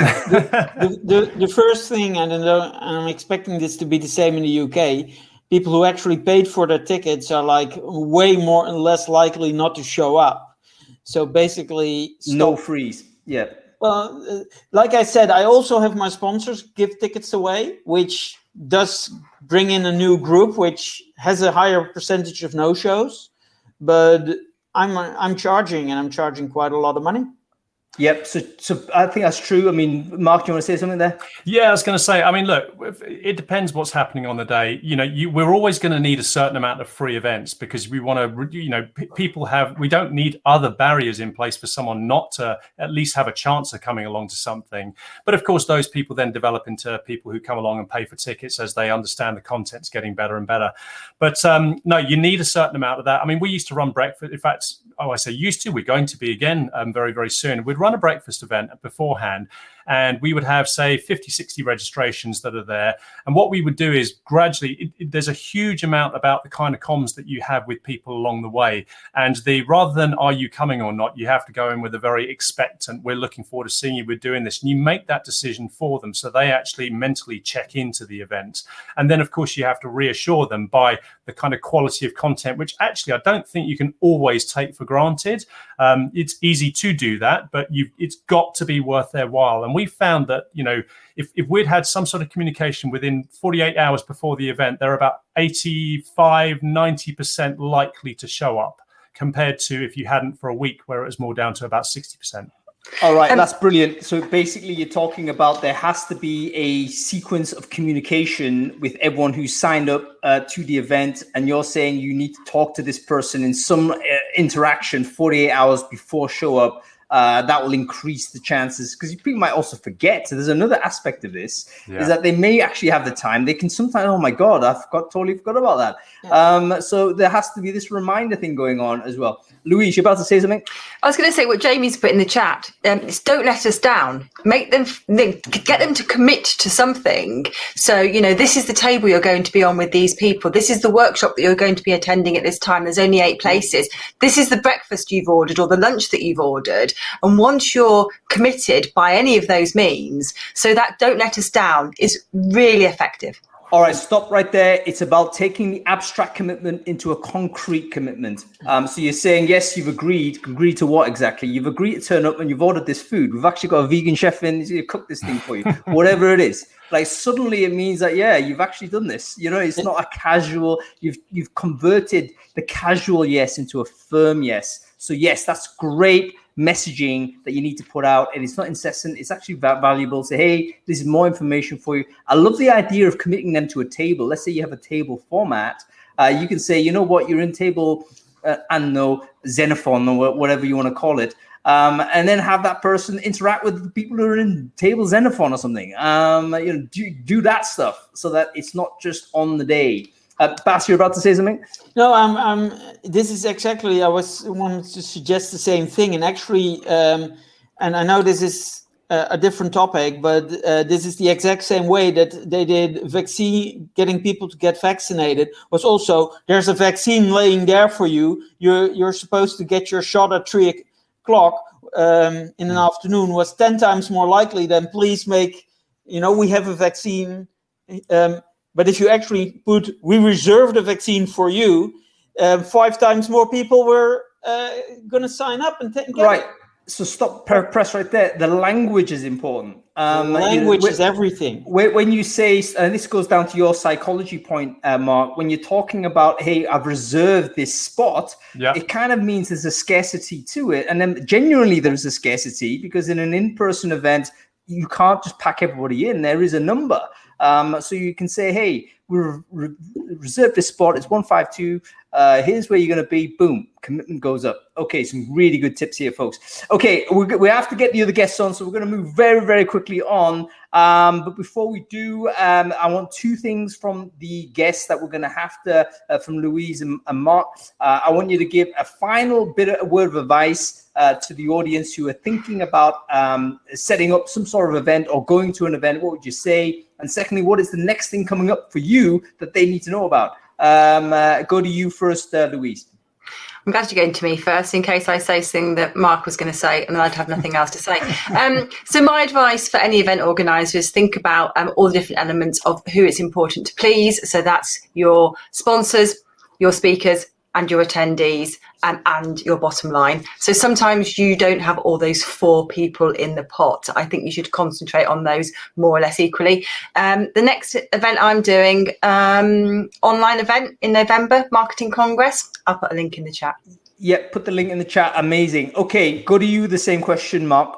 The first thing, and I'm expecting this to be the same in the UK, people who actually paid for their tickets are like way more and less likely not to show up. So basically,
no freeze. Yeah.
Well, like I said, I also have my sponsors give tickets away, which does bring in a new group, which has a higher percentage of no-shows, but I'm charging, and I'm charging quite a lot of money.
Yep. So I think that's true. I mean, Mark, do you want to say something there?
Yeah, I was going to say, I mean, look, it depends what's happening on the day. We're always going to need a certain amount of free events because we want to, we don't need other barriers in place for someone not to at least have a chance of coming along to something. But of course, those people then develop into people who come along and pay for tickets as they understand the content's getting better and better. But no, you need a certain amount of that. I mean, we used to run breakfast. In fact, I say used to, we're going to be again very, very soon. We'd run a breakfast event beforehand, and we would have, say, 50, 60 registrations that are there. And what we would do is gradually, there's a huge amount about the kind of comms that you have with people along the way. And rather than are you coming or not, you have to go in with a very expectant, we're looking forward to seeing you, we're doing this. And you make that decision for them so they actually mentally check into the event. And then, of course, you have to reassure them by the kind of quality of content, which actually I don't think you can always take for granted. It's easy to do that, but it's got to be worth their while. And we found that, if we'd had some sort of communication within 48 hours before the event, they're about 85, 90% likely to show up compared to if you hadn't for a week, where it was more down to about 60%.
All right, that's brilliant. So basically you're talking about there has to be a sequence of communication with everyone who signed up to the event, and you're saying you need to talk to this person in some interaction 48 hours before show up. That will increase the chances, because people might also forget. So there's another aspect of this, is that they may actually have the time. They can sometimes, oh my God, totally forgot about that. Yeah. So there has to be this reminder thing going on as well. Louise, you're about to say something?
I was going to say what Jamie's put in the chat. Is don't let us down. Make them, get them to commit to something. So, this is the table you're going to be on with these people. This is the workshop that you're going to be attending at this time. There's only 8 places. This is the breakfast you've ordered or the lunch that you've ordered. And once you're committed by any of those means, so that don't let us down is really effective.
All right, stop right there. It's about taking the abstract commitment into a concrete commitment. So you're saying, yes, you've agreed. Agreed to what exactly? You've agreed to turn up and you've ordered this food. We've actually got a vegan chef in to cook this thing for you, whatever it is. Like suddenly it means that, yeah, you've actually done this. It's not a casual, you've converted the casual yes into a firm yes. So yes, that's great messaging that you need to put out, and it's not incessant. It's actually valuable. Say, hey, this is more information for you. I love the idea of committing them to a table. Let's say you have a table format. You can say, you know what, you're in table Xenophon or whatever you want to call it, and then have that person interact with the people who are in table Xenophon or something. Do that stuff so that it's not just on the day. Bas, you're about to say something?
No, this is exactly, I wanted to suggest the same thing. And actually, and I know this is a different topic, but this is the exact same way that they did getting people to get vaccinated. Was also, there's a vaccine laying there for you. You're supposed to get your shot at 3 o'clock in an afternoon. Was 10 times more likely than please make, we have a vaccine. But if you actually we reserve the vaccine for you, 5 times more people were going to sign up and get
right.
it.
So stop, press right there. The language is important.
Language is everything.
When you say, and this goes down to your psychology point, Mark, when you're talking about, hey, I've reserved this spot, it kind of means there's a scarcity to it. And then genuinely there's a scarcity, because in an in-person event, you can't just pack everybody in. There is a number. So you can say, hey, we've reserved this spot. It's 152. Here's where you're going to be. Boom. Commitment goes up. Okay, some really good tips here, folks. Okay, we have to get the other guests on, so we're going to move very, very quickly on. But before we do, I want 2 things from the guests that we're going to have to, from Louise and Mark. I want you to give a final word of advice to the audience who are thinking about setting up some sort of event or going to an event. What would you say? And secondly, what is the next thing coming up for you that they need to know about? Go to you first, Louise.
I'm glad you're going to me first, in case I say something that Mark was going to say and then I'd have nothing else to say. So my advice for any event organizer is think about all the different elements of who it's important to please. So that's your sponsors, your speakers, and your attendees, and your bottom line. So sometimes you don't have all those 4 people in the pot. I think you should concentrate on those more or less equally. The next event I'm doing, online event in November, Marketing Congress. I'll put a link in the chat.
Yeah, put the link in the chat. Amazing. Okay, go to you, the same question, Mark.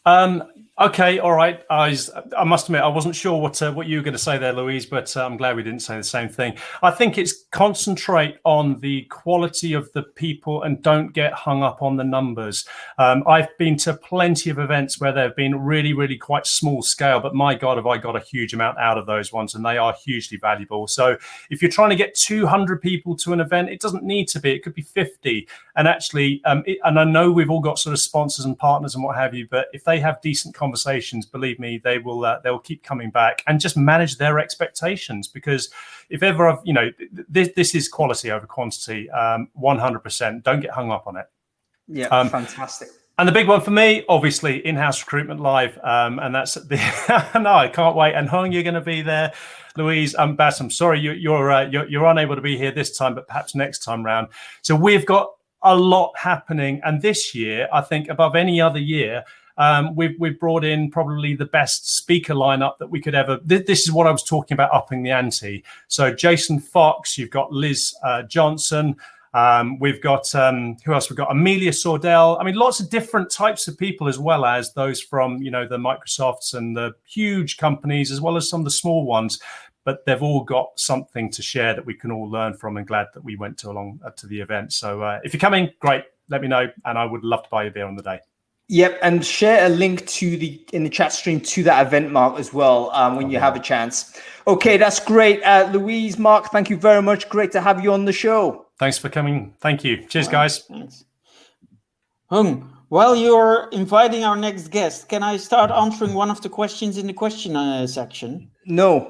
Okay, all right. I must admit, I wasn't sure what you were going to say there, Louise, but I'm glad we didn't say the same thing. I think it's concentrate on the quality of the people and don't get hung up on the numbers. I've been to plenty of events where they've been really, really quite small scale, but my God, have I got a huge amount out of those ones, and they are hugely valuable. So if you're trying to get 200 people to an event, it doesn't need to be. It could be 50. And actually, and I know we've all got sort of sponsors and partners and what have you, but if they have decent conversations, believe me, they will keep coming back, and just manage their expectations, because if ever I've, this is quality over quantity, 100%. Don't get hung up on it.
Yeah, fantastic.
And the big one for me, obviously, in-house recruitment live, and that's the. No, I can't wait. And Hung, you're going to be there. Louise, Bas, I'm sorry you're unable to be here this time, but perhaps next time round. So we've got a lot happening, and this year, I think above any other year, we've brought in probably the best speaker lineup that we could ever. This is what I was talking about, upping the ante. So Jason Fox, you've got Liz Johnson. We've got who else? We've got Amelia Sordell. I mean, lots of different types of people, as well as those from the Microsofts and the huge companies, as well as some of the small ones. But they've all got something to share that we can all learn from. And glad that we went along to the event. So if you're coming, great, let me know, and I would love to buy you a beer on the day.
Yep, and share a link in the chat stream to that event, Mark, as well, when you have a chance. Okay, that's great. Louise, Mark, thank you very much. Great to have you on the show.
Thanks for coming. Thank you. Cheers, guys.
Thanks. Hung, while you're inviting our next guest, can I start answering one of the questions in the question section?
No.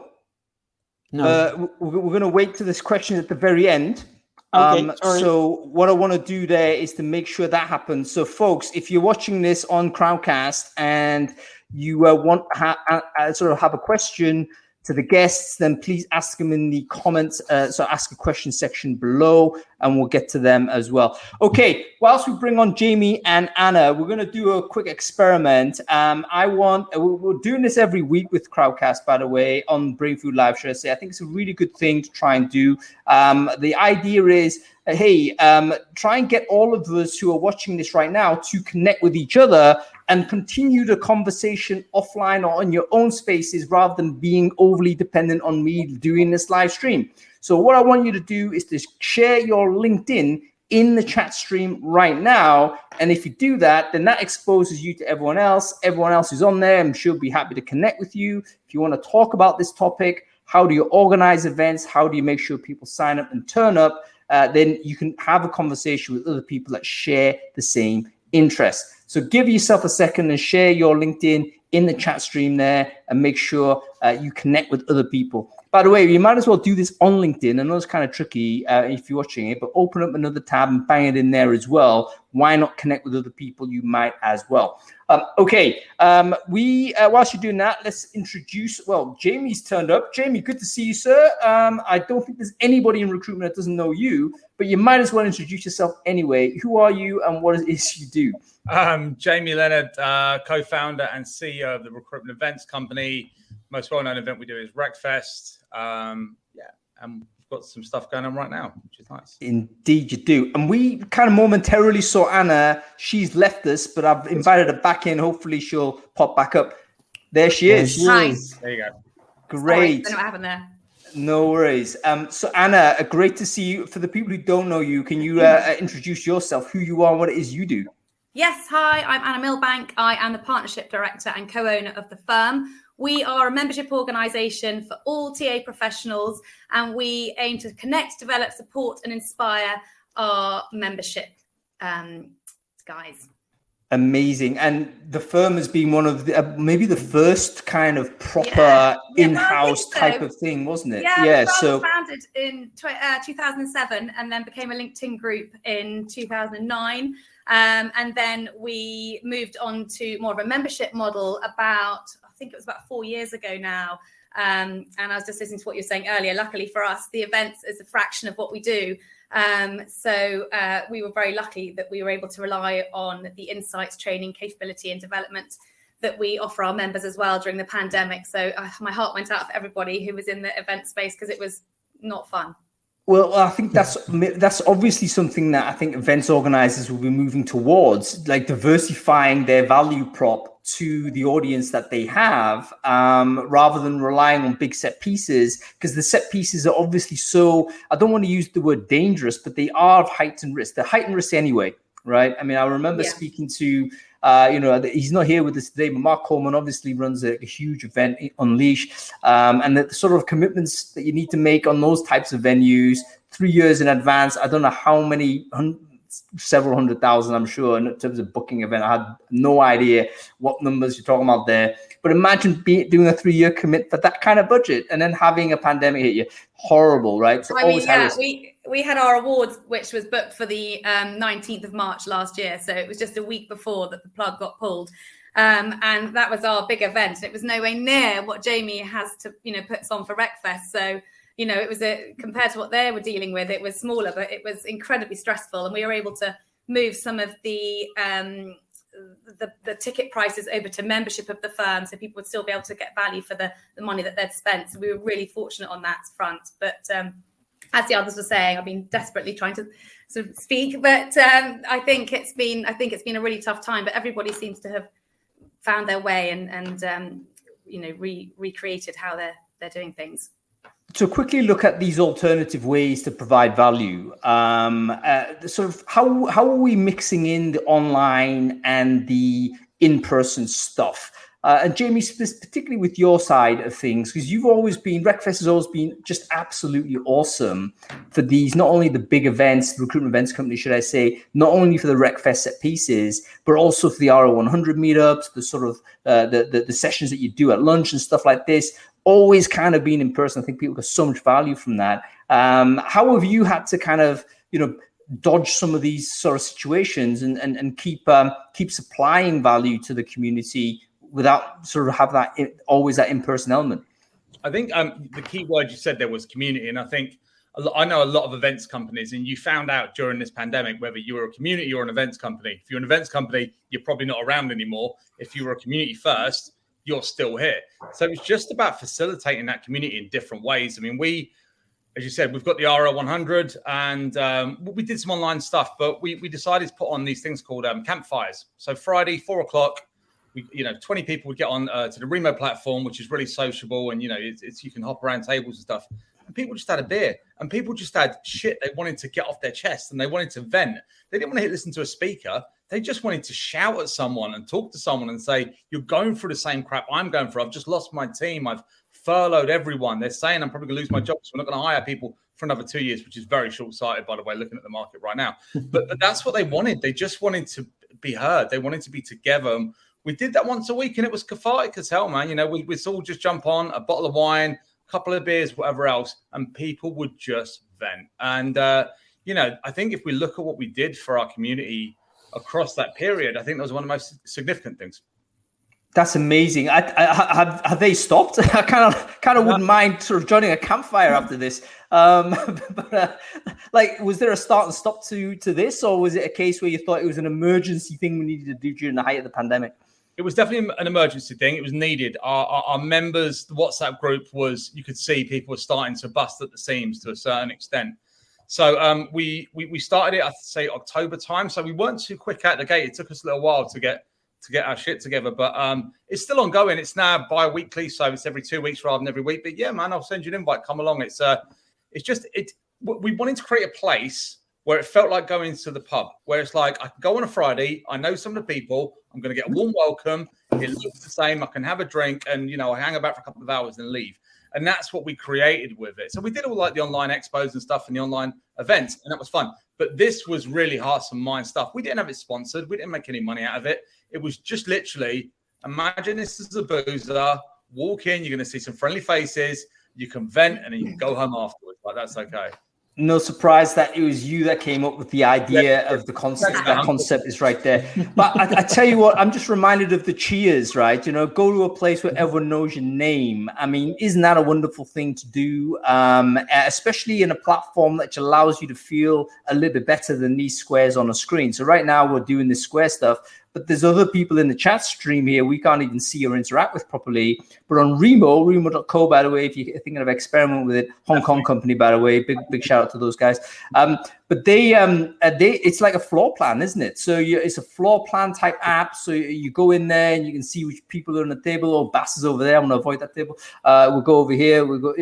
No.
We're going to wait to this question at the very end.
Okay,
so what I want to do there is to make sure that happens. So, folks, if you're watching this on Crowdcast and you want sort of have a question to the guests, then please ask them in the comments. So ask a question section below, and we'll get to them as well. Okay, whilst we bring on Jamie and Anna, we're going to do a quick experiment. We're doing this every week with Crowdcast, by the way, on Brain Food Live, should I say. I think it's a really good thing to try and do. The idea is, try and get all of us who are watching this right now to connect with each other and continue the conversation offline or on your own spaces, rather than being overly dependent on me doing this live stream. So what I want you to do is to share your LinkedIn in the chat stream right now. And if you do that, then that exposes you to everyone else. Everyone else who's on there, I'm sure, will be happy to connect with you. If you want to talk about this topic, how do you organize events? How do you make sure people sign up and turn up? Then you can have a conversation with other people that share the same interest. So give yourself a second and share your LinkedIn in the chat stream there, and make sure you connect with other people. By the way, you might as well do this on LinkedIn. I know it's kind of tricky if you're watching it, but open up another tab and bang it in there as well. Why not connect with other people? You might as well. Whilst you're doing that, let's introduce, Jamie's turned up. Jamie, good to see you, sir. I don't think there's anybody in recruitment that doesn't know you, but you might as well introduce yourself anyway. Who are you and what it is you do?
Jamie Leonard, co-founder and CEO of the recruitment events company. Most well-known event we do is Wreckfest. And we've got some stuff going on right now, which is nice.
Indeed you do. And we kind of momentarily saw Anna. She's left us, but I've invited her back in. Hopefully she'll pop back up. There she is.
Hi.
There you go.
Great.
Sorry, I don't know what happened there.
No worries. So Anna, great to see you. For the people who don't know you, can you introduce yourself, who you are, and what it is you do?
Yes, hi, I'm Anna Milbank. I am the Partnership Director and co-owner of the firm. We are a membership organisation for all TA professionals, and we aim to connect, develop, support and inspire our membership guys.
Amazing. And the firm has been one of the, maybe the first kind of proper in-house type of thing, wasn't it?
So founded in 2007 and then became a LinkedIn group in 2009. And then we moved on to more of a membership model I think it was about 4 years ago now. And I was just listening to what you were saying earlier. Luckily for us, the events is a fraction of what we do. So we were very lucky that we were able to rely on the insights, training, capability and development that we offer our members as well during the pandemic. So my heart went out for everybody who was in the event space, because it was not fun.
Well, I think that's obviously something that I think events organizers will be moving towards, like diversifying their value prop to the audience that they have, rather than relying on big set pieces, because the set pieces are obviously so, I don't want to use the word dangerous, but they are of heightened risk. They're heightened risk anyway, right? I mean, I remember speaking to, he's not here with us today, but Mark Coleman obviously runs a huge event, Unleash, and the sort of commitments that you need to make on those types of venues 3 years in advance. I don't know how many, several 100,000, I'm sure, in terms of booking event. I had no idea what numbers you're talking about there. But imagine doing a 3-year commit for that kind of budget and then having a pandemic hit you. Horrible, right? So
we had our awards, which was booked for the 19th of March last year. So it was just a week before that the plug got pulled. And that was our big event. It was nowhere near what Jamie has to, puts on for Wreckfest. So, it was compared to what they were dealing with, it was smaller, but it was incredibly stressful. And we were able to move some of the ticket prices over to membership of the firm, so people would still be able to get value for the money that they'd spent. So we were really fortunate on that front. But as the others were saying, I've been desperately trying to sort of speak, but I think it's been a really tough time. But everybody seems to have found their way and recreated how they're doing things.
To quickly look at these alternative ways to provide value, sort of how are we mixing in the online and the in-person stuff? And Jamie, particularly with your side of things, because Wreckfest has always been just absolutely awesome for these, not only the big events, the recruitment events company, should I say, not only for the Wreckfest set pieces, but also for the RO100 meetups, the sort of the sessions that you do at lunch and stuff like this. Always kind of being in person. I think people get so much value from that. How have you had to kind of, dodge some of these sort of situations and keep supplying value to the community without sort of have that always that in-person element?
I think the key word you said there was community. And I think I know a lot of events companies, and you found out during this pandemic whether you were a community or an events company. If you're an events company, you're probably not around anymore. If you were a community first, you're still here. So it's just about facilitating that community in different ways. I mean, as you said, we've got the RO100 and we did some online stuff, but we decided to put on these things called campfires. So Friday, 4:00, 20 people would get on to the Remo platform, which is really sociable. And, it's you can hop around tables and stuff. And people just had a beer, and people just had shit they wanted to get off their chest, and they wanted to vent. They didn't want to listen to a speaker. They just wanted to shout at someone and talk to someone and say, you're going through the same crap I'm going through. I've just lost my team. I've furloughed everyone. They're saying I'm probably going to lose my job, so we're not going to hire people for another 2 years, which is very short-sighted, by the way, looking at the market right now. But that's what they wanted. They just wanted to be heard. They wanted to be together. We did that once a week, and it was cathartic as hell, man. We'd all just jump on, a bottle of wine, a couple of beers, whatever else, and people would just vent. And, I think if we look at what we did for our community across that period, I think that was one of the most significant things.
That's amazing. Have they stopped? I kind of wouldn't mind sort of joining a campfire after this. But was there a start and stop to this, or was it a case where you thought it was an emergency thing we needed to do during the height of the pandemic?
It was definitely an emergency thing. It was needed. Our members, the WhatsApp group was, you could see people were starting to bust at the seams to a certain extent. So we started it, I'd say October time. So we weren't too quick out the gate. It took us a little while to get our shit together, but it's still ongoing. It's now bi-weekly, so it's every 2 weeks rather than every week. But yeah, man, I'll send you an invite. Come along. We wanted to create a place where it felt like going to the pub, where it's like I can go on a Friday. I know some of the people. I'm going to get a warm welcome. It looks the same. I can have a drink and I hang about for a couple of hours and leave. And that's what we created with it. So we did all like the online expos and stuff and the online events, and that was fun. But this was really heart and mind stuff. We didn't have it sponsored. We didn't make any money out of it. It was just literally, imagine this is a boozer. Walk in, you're going to see some friendly faces. You can vent, and then you can go home afterwards. Like, that's okay.
No surprise that it was you that came up with the idea of the concept. That concept is right there. But I tell you what, I'm just reminded of the cheers, right? Go to a place where everyone knows your name. I mean, isn't that a wonderful thing to do? Especially in a platform that allows you to feel a little bit better than these squares on a screen. So right now we're doing this square stuff, but there's other people in the chat stream here we can't even see or interact with properly. But on Remo.co, by the way, if you're thinking of experimenting with it, Hong Kong company, by the way, big shout out to those guys. but they it's like a floor plan, isn't it? So it's a floor plan type app. So you go in there and you can see which people are on the table. Oh, Bass is over there. I'm going to avoid that table. We'll go over here. We'll go,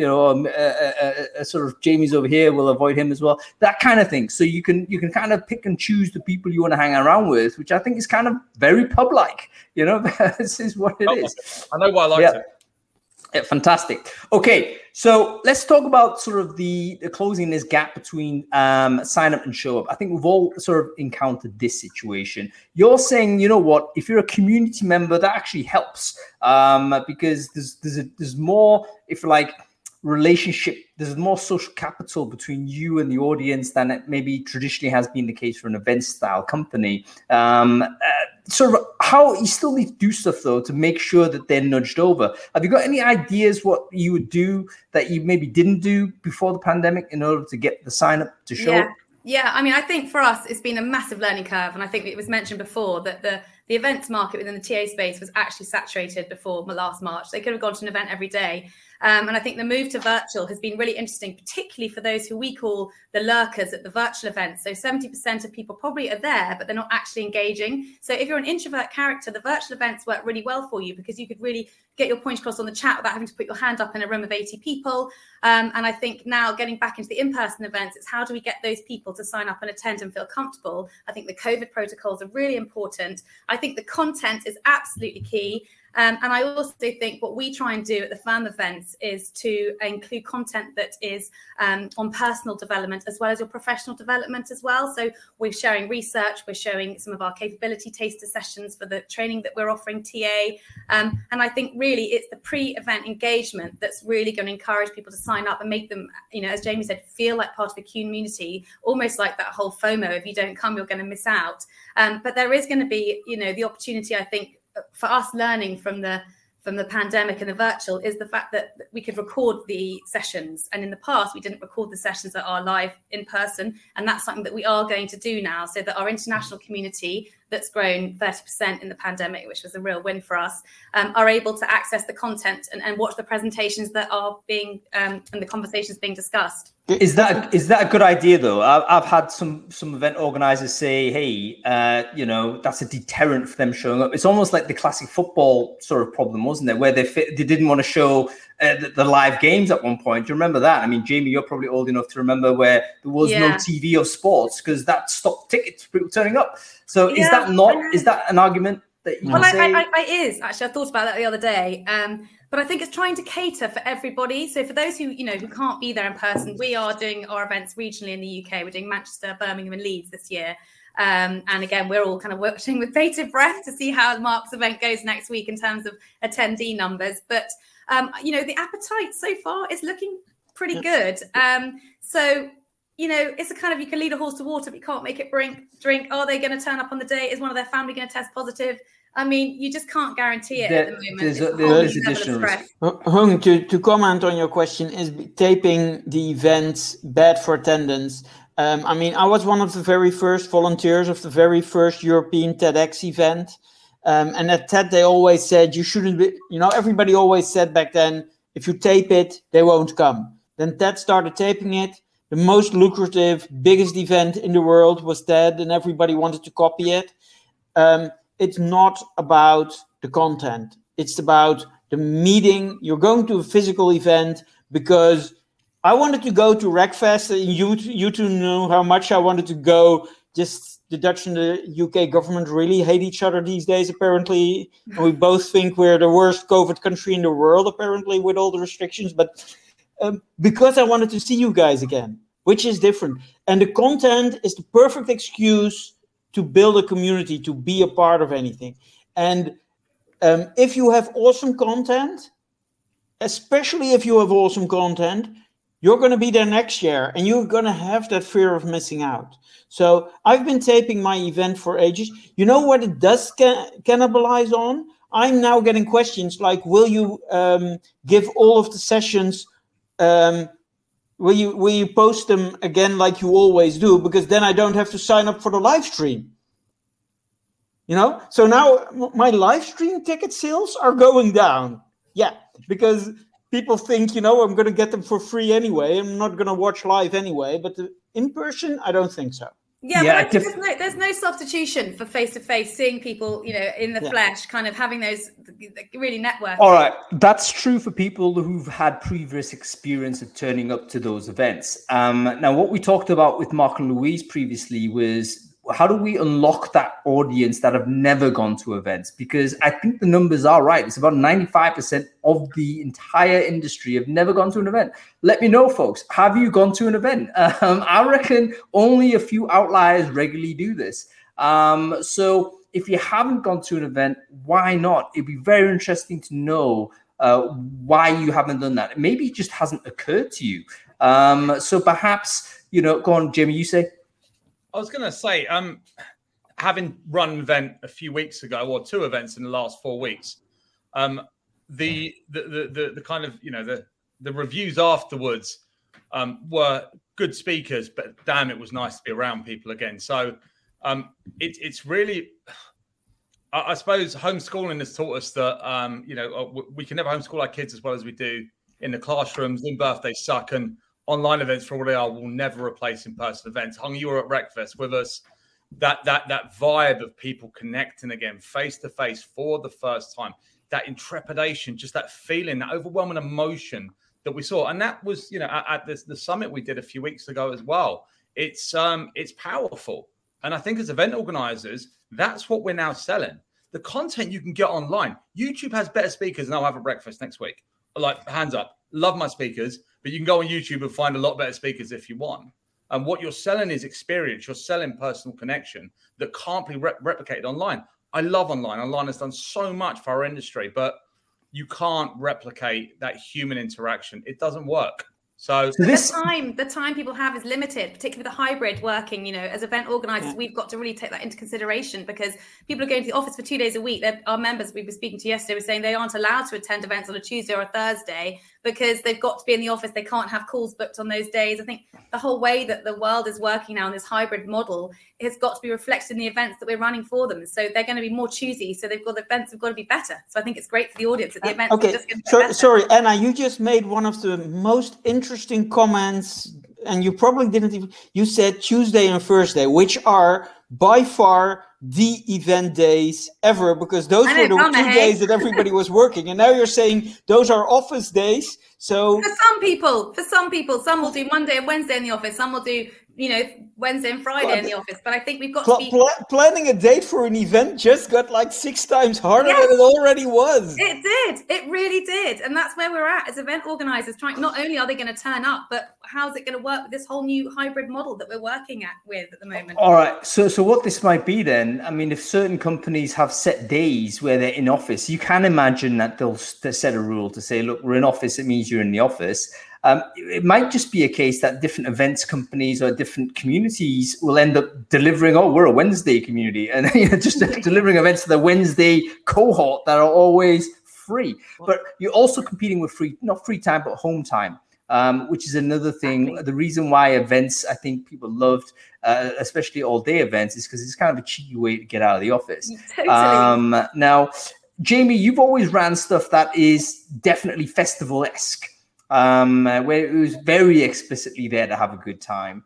sort of Jamie's over here. We'll avoid him as well. That kind of thing. So you can kind of pick and choose the people you want to hang around with, which I think is kind of very pub-like. This is what it is.
I know why I liked it.
Yeah, fantastic. Okay, so let's talk about sort of the closing this gap between sign up and show up. I think we've all sort of encountered this situation. You're saying, you know what, if you're a community member, that actually helps because there's more, if you like, relationship, there's more social capital between you and the audience than it maybe traditionally has been the case for an event style company. Sort of how you still need to do stuff though to make sure that they're nudged over. Have you got any ideas what you would do that you maybe didn't do before the pandemic in order to get the sign up to show up?
Yeah, I mean, I think for us, it's been a massive learning curve. And I think it was mentioned before that the events market within the TA space was actually saturated before last March. They could have gone to an event every day. And I think the move to virtual has been really interesting, particularly for those who we call the lurkers at the virtual events. So 70% of people probably are there, but they're not actually engaging. So if you're an introvert character, the virtual events work really well for you because you could really get your point across on the chat without having to put your hand up in a room of 80 people. And I think now getting back into the in-person events, it's how do we get those people to sign up and attend and feel comfortable? I think the COVID protocols are really important. I think the content is absolutely key. And I also think what we try and do at the firm events is to include content that is on personal development as well as your professional development as well. So we're sharing research, we're showing some of our capability taster sessions for the training that we're offering TA. And I think really it's the pre-event engagement that's really going to encourage people to sign up and make them, as Jamie said, feel like part of the community, almost like that whole FOMO. If you don't come, you're going to miss out. But there is going to be, the opportunity, I think, for us learning from the pandemic and the virtual is the fact that we could record the sessions. And in the past, we didn't record the sessions that are live in person. And that's something that we are going to do now so that our international community that's grown 30% in the pandemic, which was a real win for us, are able to access the content and watch the presentations that are being and the conversations being discussed.
Is that a good idea though? I've had some event organizers say, hey, that's a deterrent for them showing up. It's almost like the classic football sort of problem, wasn't it? Where they didn't want to show the live games at one point. Do you remember that? I mean, Jamie, you're probably old enough to remember where there was no TV of sports because that stopped tickets people turning up. So is that an argument that you can say?
It is actually. I thought about that the other day. But I think it's trying to cater for everybody. So for those who can't be there in person, we are doing our events regionally in the UK. We're doing Manchester, Birmingham and Leeds this year. And again, we're all kind of watching with bated breath to see how Mark's event goes next week in terms of attendee numbers. But, the appetite so far is looking pretty good. So, it's a kind of, you can lead a horse to water, but you can't make it drink. Are they going to turn up on the day? Is one of their family going to test positive? I mean, you just can't guarantee it at the moment.
There's additional risk.
Hung, to comment on your question, is taping the events bad for attendance? I was one of the very first volunteers of the very first European TEDx event. And at TED, they always said you shouldn't be, everybody always said back then, if you tape it, they won't come. Then TED started taping it. The most lucrative, biggest event in the world was TED, and everybody wanted to copy it. It's not about the content. It's about the meeting. You're going to a physical event because I wanted to go to Wreckfest. You two know how much I wanted to go. Just the Dutch and the UK government really hate each other these days, apparently. And we both think we're the worst COVID country in the world, apparently, with all the restrictions. But because I wanted to see you guys again, which is different. And the content is the perfect excuse to build a community, to be a part of anything. And if you have awesome content, especially if you have awesome content, you're going to be there next year and you're going to have that fear of missing out. So I've been taping my event for ages. You know what it does cannibalize on? I'm now getting questions like, will you give all of the sessions, will you post them again like you always do? Because then I don't have to sign up for the live stream. So now my live stream ticket sales are going down. Yeah, because people think, I'm going to get them for free anyway. I'm not going to watch live anyway. But In person, I don't think so.
Yeah, but I think there's no substitution for face-to-face, seeing people, in the flesh, kind of having those really networking.
All right, that's true for people who've had previous experience of turning up to those events. Now, what we talked about with Mark and Louise previously was how do we unlock that audience that have never gone to events? Because I think the numbers are right. It's about 95% of the entire industry have never gone to an event. Let me know, folks. Have you gone to an event? I reckon only a few outliers regularly do this. So if you haven't gone to an event, why not? It'd be very interesting to know why you haven't done that. Maybe it just hasn't occurred to you. So perhaps, go on, Jamie, you say.
I was going to say, having run an event a few weeks ago, or 2 events in the last 4 weeks, the kind of the reviews afterwards were good speakers, but damn, it was nice to be around people again. So it's really, I suppose, homeschooling has taught us that we can never homeschool our kids as well as we do in the classrooms. Zoom birthdays suck, and online events, for all they are, will never replace in-person events. Hung, you were at Wreckfest with us. That vibe of people connecting again, face-to-face for the first time, that intrepidation, just that feeling, that overwhelming emotion that we saw. And that was, at the summit we did a few weeks ago as well. It's powerful. And I think as event organizers, that's what we're now selling. The content you can get online. YouTube has better speakers than I'll have at Wreckfest next week. Like, hands up. Love my speakers. But you can go on YouTube and find a lot better speakers if you want. And what you're selling is experience. You're selling personal connection that can't be replicated online. I love online. Online has done so much for our industry, but you can't replicate that human interaction. It doesn't work. So
the time people have is limited, particularly with the hybrid working. As event organizers, we've got to really take that into consideration, because people are going to the office for 2 days a week. Our members we were speaking to yesterday were saying they aren't allowed to attend events on a Tuesday or a Thursday because they've got to be in the office. They can't have calls booked on those days. I think the whole way that the world is working now in this hybrid model has got to be reflected in the events that we're running for them. So they're going to be more choosy. So the events have got to be better. So I think it's great for the audience that the events are just going to be better.
Sorry, Anna, you just made one of the most interesting comments, and you probably didn't even, you said Tuesday and Thursday, which are by far the event days ever, because those were the 2 days that everybody was working. And now you're saying those are office days. So
for some people, some will do Monday and Wednesday in the office. Some will do, Wednesday and Friday in the office. But I think we've got to be
planning a date for an event just got like 6 times harder than it already was.
It did. It really did. And that's where we're at as event organizers, trying, not only are they going to turn up, but how's it going to work with this whole new hybrid model that we're working with at the moment?
All right. So what this might be then, I mean, if certain companies have set days where they're in office, you can imagine that they'll set a rule to say, look, we're in office, it means you're in the office. It might just be a case that different events companies or different communities will end up delivering, we're a Wednesday community, and just delivering events to the Wednesday cohort that are always free. But you're also competing with not free time, but home time, which is another thing. Exactly. The reason why events, I think people loved, especially all-day events, is because it's kind of a cheeky way to get out of the office.
Totally.
Now, Jamie, you've always ran stuff that is definitely festival-esque. Where it was very explicitly there to have a good time.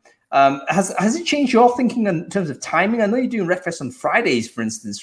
Has it changed your thinking in terms of timing? I know you're doing Wreckfest on Fridays, for instance,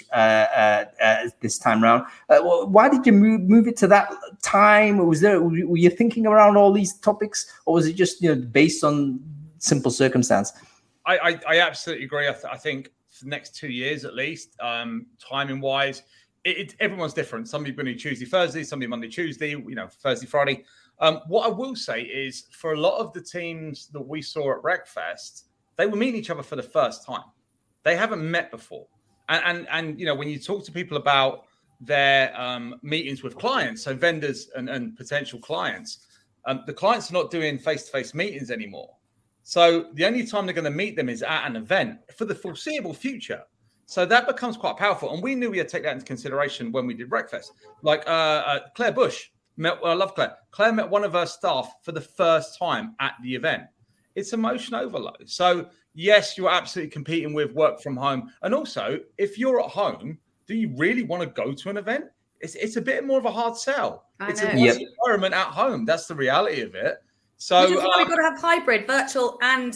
this time around. Why did you move it to that time? Were you thinking around all these topics, or was it just based on simple circumstance?
I absolutely agree. I think for the next 2 years at least, timing wise, everyone's different. Some people do Tuesday, Thursday, some people Monday, Tuesday, Thursday, Friday. What I will say is, for a lot of the teams that we saw at Wreckfest, they were meeting each other for the first time. They haven't met before. And when you talk to people about their meetings with clients, so vendors and potential clients, the clients are not doing face-to-face meetings anymore. So the only time they're going to meet them is at an event for the foreseeable future. So that becomes quite powerful. And we knew we had to take that into consideration when we did Wreckfest. Like Claire Bush. I love Claire. Claire met one of her staff for the first time at the event. It's emotion overload. So, yes, you're absolutely competing with work from home. And also, if you're at home, do you really want to go to an event? It's a bit more of a hard sell. It's a environment at home. That's the reality of it. So
which is why we've got to have hybrid, virtual and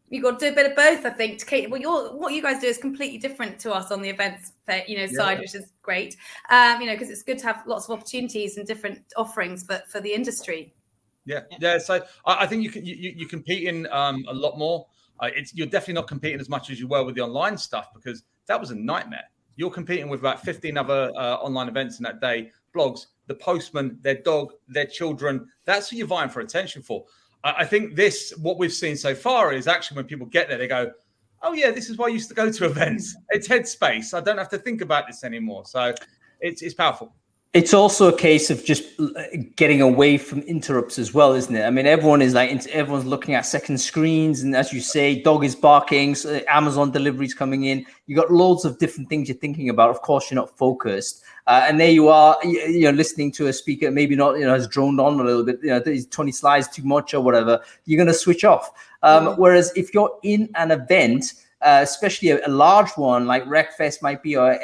you've got to do a bit of both, I think. What you guys do is completely different to us on the events, side, which is great. Because it's good to have lots of opportunities and different offerings for the industry.
Yeah. So I think you compete in a lot more. You're definitely not competing as much as you were with the online stuff, because that was a nightmare. You're competing with about 15 other online events in that day, blogs, the postman, their dog, their children. That's who you're vying for attention for. I think what we've seen so far is actually when people get there, they go, oh yeah, this is why I used to go to events. It's headspace. I don't have to think about this anymore. So it's powerful.
It's also a case of just getting away from interrupts as well, isn't it? I mean, everyone's looking at second screens, and as you say, dog is barking, so Amazon deliveries coming in. You got loads of different things you're thinking about. Of course, you're not focused, and there you are, listening to a speaker, maybe not, has droned on a little bit. 20 slides too much or whatever. You're going to switch off. Whereas if you're in an event, especially a large one like RecFest might be, or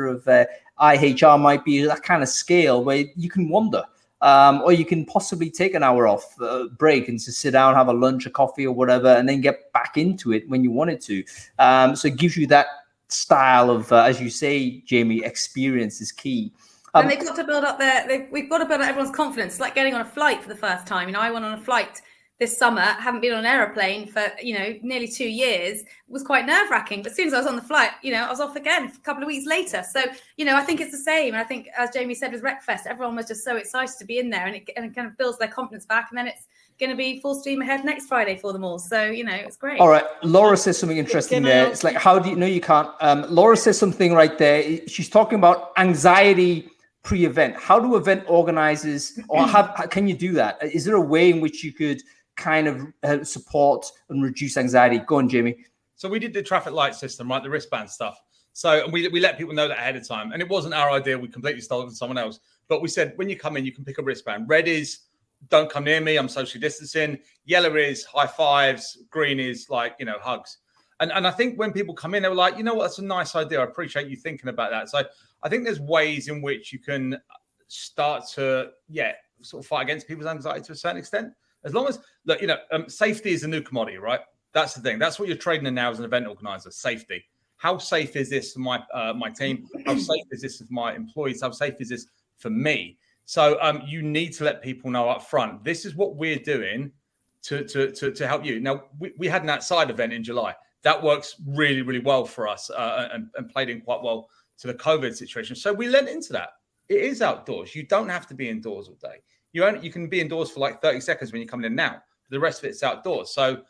IHR might be, that kind of scale where you can wander, or you can possibly take an hour off break and just sit down, have a lunch, a coffee or whatever, and then get back into it when you wanted to. So it gives you that style of, as you say, Jamie, experience is key.
And they've got to build up we've got to build up everyone's confidence. It's like getting on a flight for the first time. I went on a flight this summer, haven't been on an aeroplane for, nearly 2 years. It was quite nerve-wracking. But as soon as I was on the flight, I was off again a couple of weeks later. So, I think it's the same. And I think, as Jamie said, with RecFest, everyone was just so excited to be in there, and it kind of builds their confidence back. And then it's going to be full steam ahead next Friday for them all. So, it's great.
All right. Laura says something interesting there. It's like, how do you know you can't? Laura says something right there. She's talking about anxiety pre-event. How do event organizers, or can you do that? Is there a way in which you could kind of support and reduce anxiety? Go on, Jamie.
So we did the traffic light system, right? The wristband stuff. So we let people know that ahead of time. And it wasn't our idea. We completely stole it from someone else. But we said, when you come in, you can pick a wristband. Red is, don't come near me, I'm socially distancing. Yellow is high fives. Green is hugs. And I think when people come in, they were like, you know what, that's a nice idea. I appreciate you thinking about that. So I think there's ways in which you can start to, sort of fight against people's anxiety to a certain extent. As long as, safety is a new commodity, right? That's the thing. That's what you're trading in now as an event organizer, safety. How safe is this for my team? How safe is this for my employees? How safe is this for me? So you need to let people know up front, this is what we're doing to help you. Now, we had an outside event in July. That works really, really well for us and played in quite well to the COVID situation. So we lent into that. It is outdoors. You don't have to be indoors all day. You can be indoors for like 30 seconds when you're coming in now. The rest of it's outdoors. So,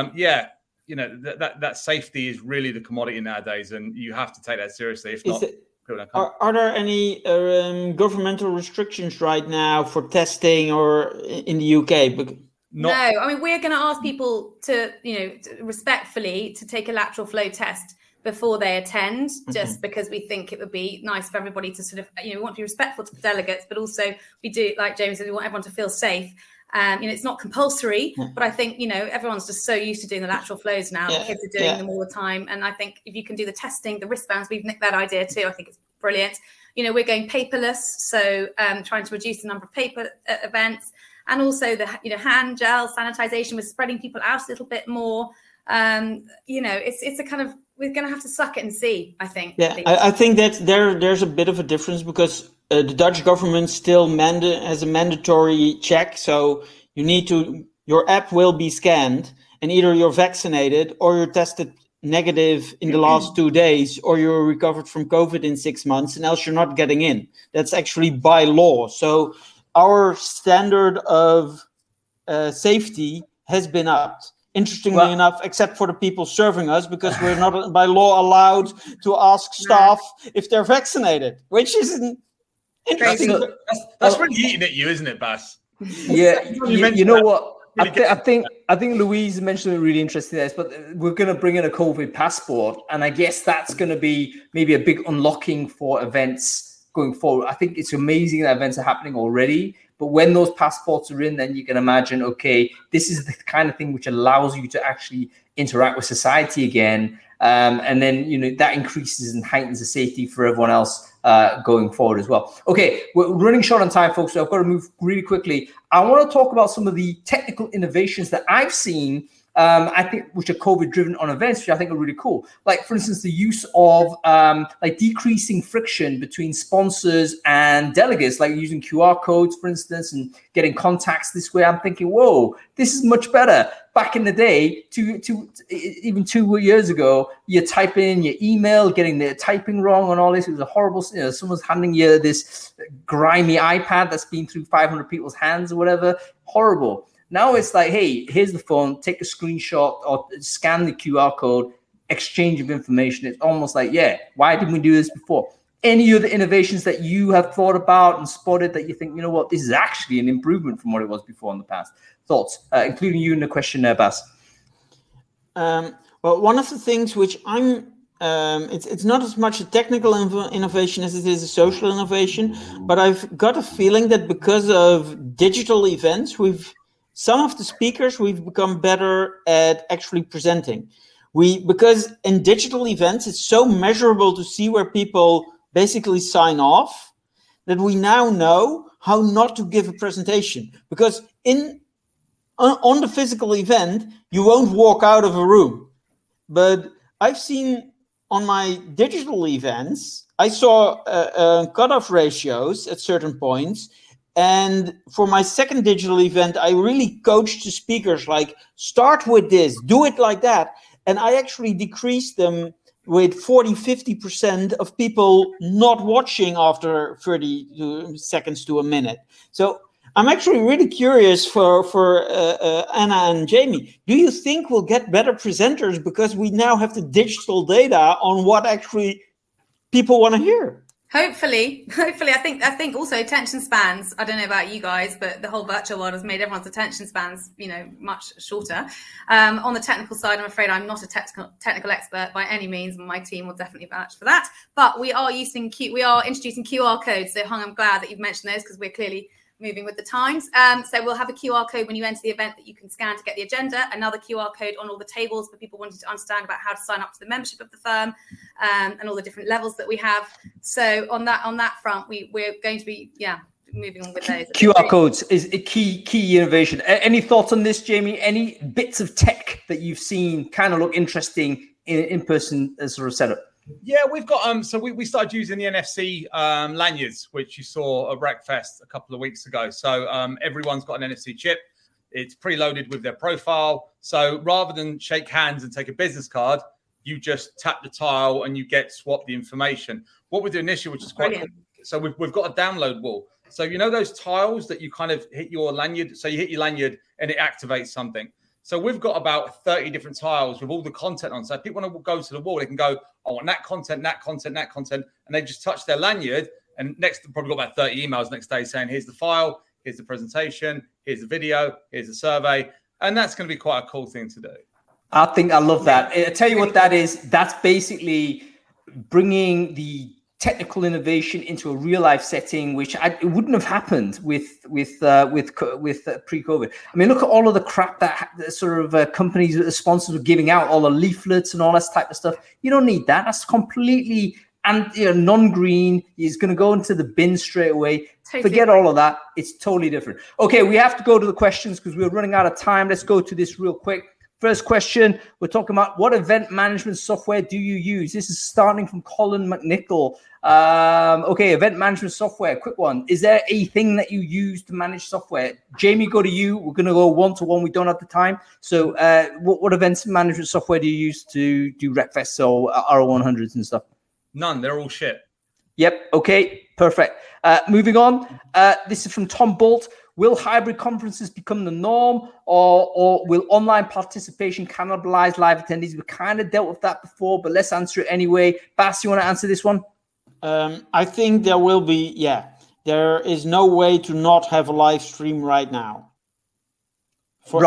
that safety is really the commodity nowadays, and you have to take that seriously. If not,
are there any governmental restrictions right now for testing or in the UK?
No, I mean, we're going to ask people to, respectfully to take a lateral flow test before they attend, just because we think it would be nice for everybody to sort of, we want to be respectful to the delegates, but also we do, like James said, we want everyone to feel safe. It's not compulsory, but I think, everyone's just so used to doing the lateral flows now. Yeah, kids are doing them all the time. And I think if you can do the testing, the wristbands, we've nicked that idea too. I think it's brilliant. We're going paperless. So trying to reduce the number of paper events, and also the, hand gel sanitization, with spreading people out a little bit more. It's a kind of, we're going to have to suck it and see, I think.
Yeah, I think that there's a bit of a difference, because the Dutch government still has a mandatory check. So your app will be scanned, and either you're vaccinated or you're tested negative in the last 2 days, or you're recovered from COVID in 6 months, and else you're not getting in. That's actually by law. So our standard of safety has been upped. Interestingly enough, except for the people serving us, because we're not by law allowed to ask staff if they're vaccinated, which is interesting.
That's really eating at you, isn't it, Bas?
Yeah, you know what? I think Louise mentioned it really interesting there, but we're going to bring in a COVID passport, and I guess that's going to be maybe a big unlocking for events going forward. I think it's amazing that events are happening already. But when those passports are in, then you can imagine, okay, this is the kind of thing which allows you to actually interact with society again. And then, that increases and heightens the safety for everyone else going forward as well. Okay, we're running short on time, folks, so I've got to move really quickly. I want to talk about some of the technical innovations that I've seen I think, which are COVID driven on events, which I think are really cool. Like, for instance, the use of like decreasing friction between sponsors and delegates, like using QR codes, for instance, and getting contacts this way. I'm thinking, whoa, this is much better. Back in the day, even 2 years ago, you type in your email, getting the typing wrong and all this. It was a horrible, someone's handing you this grimy iPad that's been through 500 people's hands or whatever. Horrible. Now it's like, hey, here's the phone, take a screenshot or scan the QR code, exchange of information. It's almost like, yeah, why didn't we do this before? Any other innovations that you have thought about and spotted that you think, you know what, this is actually an improvement from what it was before in the past? Thoughts, including you in the question there, Bas?
Well, one of the things which I'm, it's not as much a technical innovation as it is a social innovation, but I've got a feeling that because of digital events, some of the speakers, we've become better at actually presenting. Because in digital events, it's so measurable to see where people basically sign off that we now know how not to give a presentation. Because on the physical event, you won't walk out of a room. But I've seen on my digital events, I saw cutoff ratios at certain points. And for my second digital event, I really coached the speakers, like, start with this, do it like that. And I actually decreased them with 40-50% of people not watching after 30 seconds to a minute. So I'm actually really curious for Anna and Jamie. Do you think we'll get better presenters because we now have the digital data on what actually people want to hear?
Hopefully, I think also attention spans. I don't know about you guys, but the whole virtual world has made everyone's attention spans, much shorter. On the technical side, I'm afraid I'm not a technical expert by any means, and my team will definitely vouch for that. But we are introducing QR codes. So, Hung, I'm glad that you've mentioned those because we're clearly moving with the times. So we'll have a QR code when you enter the event that you can scan to get the agenda, another QR code on all the tables for people wanting to understand about how to sign up to the membership of the firm, and all the different levels that we have. So on that front, we're going to be moving on with those.
QR codes is a key innovation. Any thoughts on this, Jamie? Any bits of tech that you've seen kind of look interesting in person as sort of setup?
Yeah, we've got so we started using the NFC lanyards, which you saw at Wreckfest a couple of weeks ago. So everyone's got an NFC chip. It's preloaded with their profile. So rather than shake hands and take a business card, you just tap the tile and you get swapped the information. What we're doing this year, which is quite cool. So we've got a download wall. So those tiles that you kind of hit your lanyard. So you hit your lanyard and it activates something. So we've got about 30 different tiles with all the content on. So if people want to go to the wall, they can go, I want that content, and they just touch their lanyard. And next, probably got about 30 emails next day saying, here's the file, here's the presentation, here's the video, here's the survey. And that's going to be quite a cool thing to do.
I think I love that. I tell you what that is. That's basically bringing the technical innovation into a real life setting, which it wouldn't have happened with pre-COVID. I mean, look at all of the crap that sort of companies, sponsors were giving out, all the leaflets and all that type of stuff. You don't need that. That's completely non-green. It's going to go into the bin straight away. Forget all of that. It's totally different. Okay, we have to go to the questions because we're running out of time. Let's go to this real quick. First question, we're talking about what event management software do you use? This is starting from Colin McNichol. Okay, event management software, quick one. Is there a thing that you use to manage software? Jamie, go to you. We're going to go one-to-one. We don't have the time. So what events management software do you use to do Wreckfest or RO100s and stuff? None.
They're all shit.
Yep. Okay, perfect. Moving on. This is from Tom Bolt. Will hybrid conferences become the norm, or will online participation cannibalize live attendees? We kind of dealt with that before, but let's answer it anyway. Bas, you want to answer this one?
I think there will be, there is no way to not have a live stream right now.
So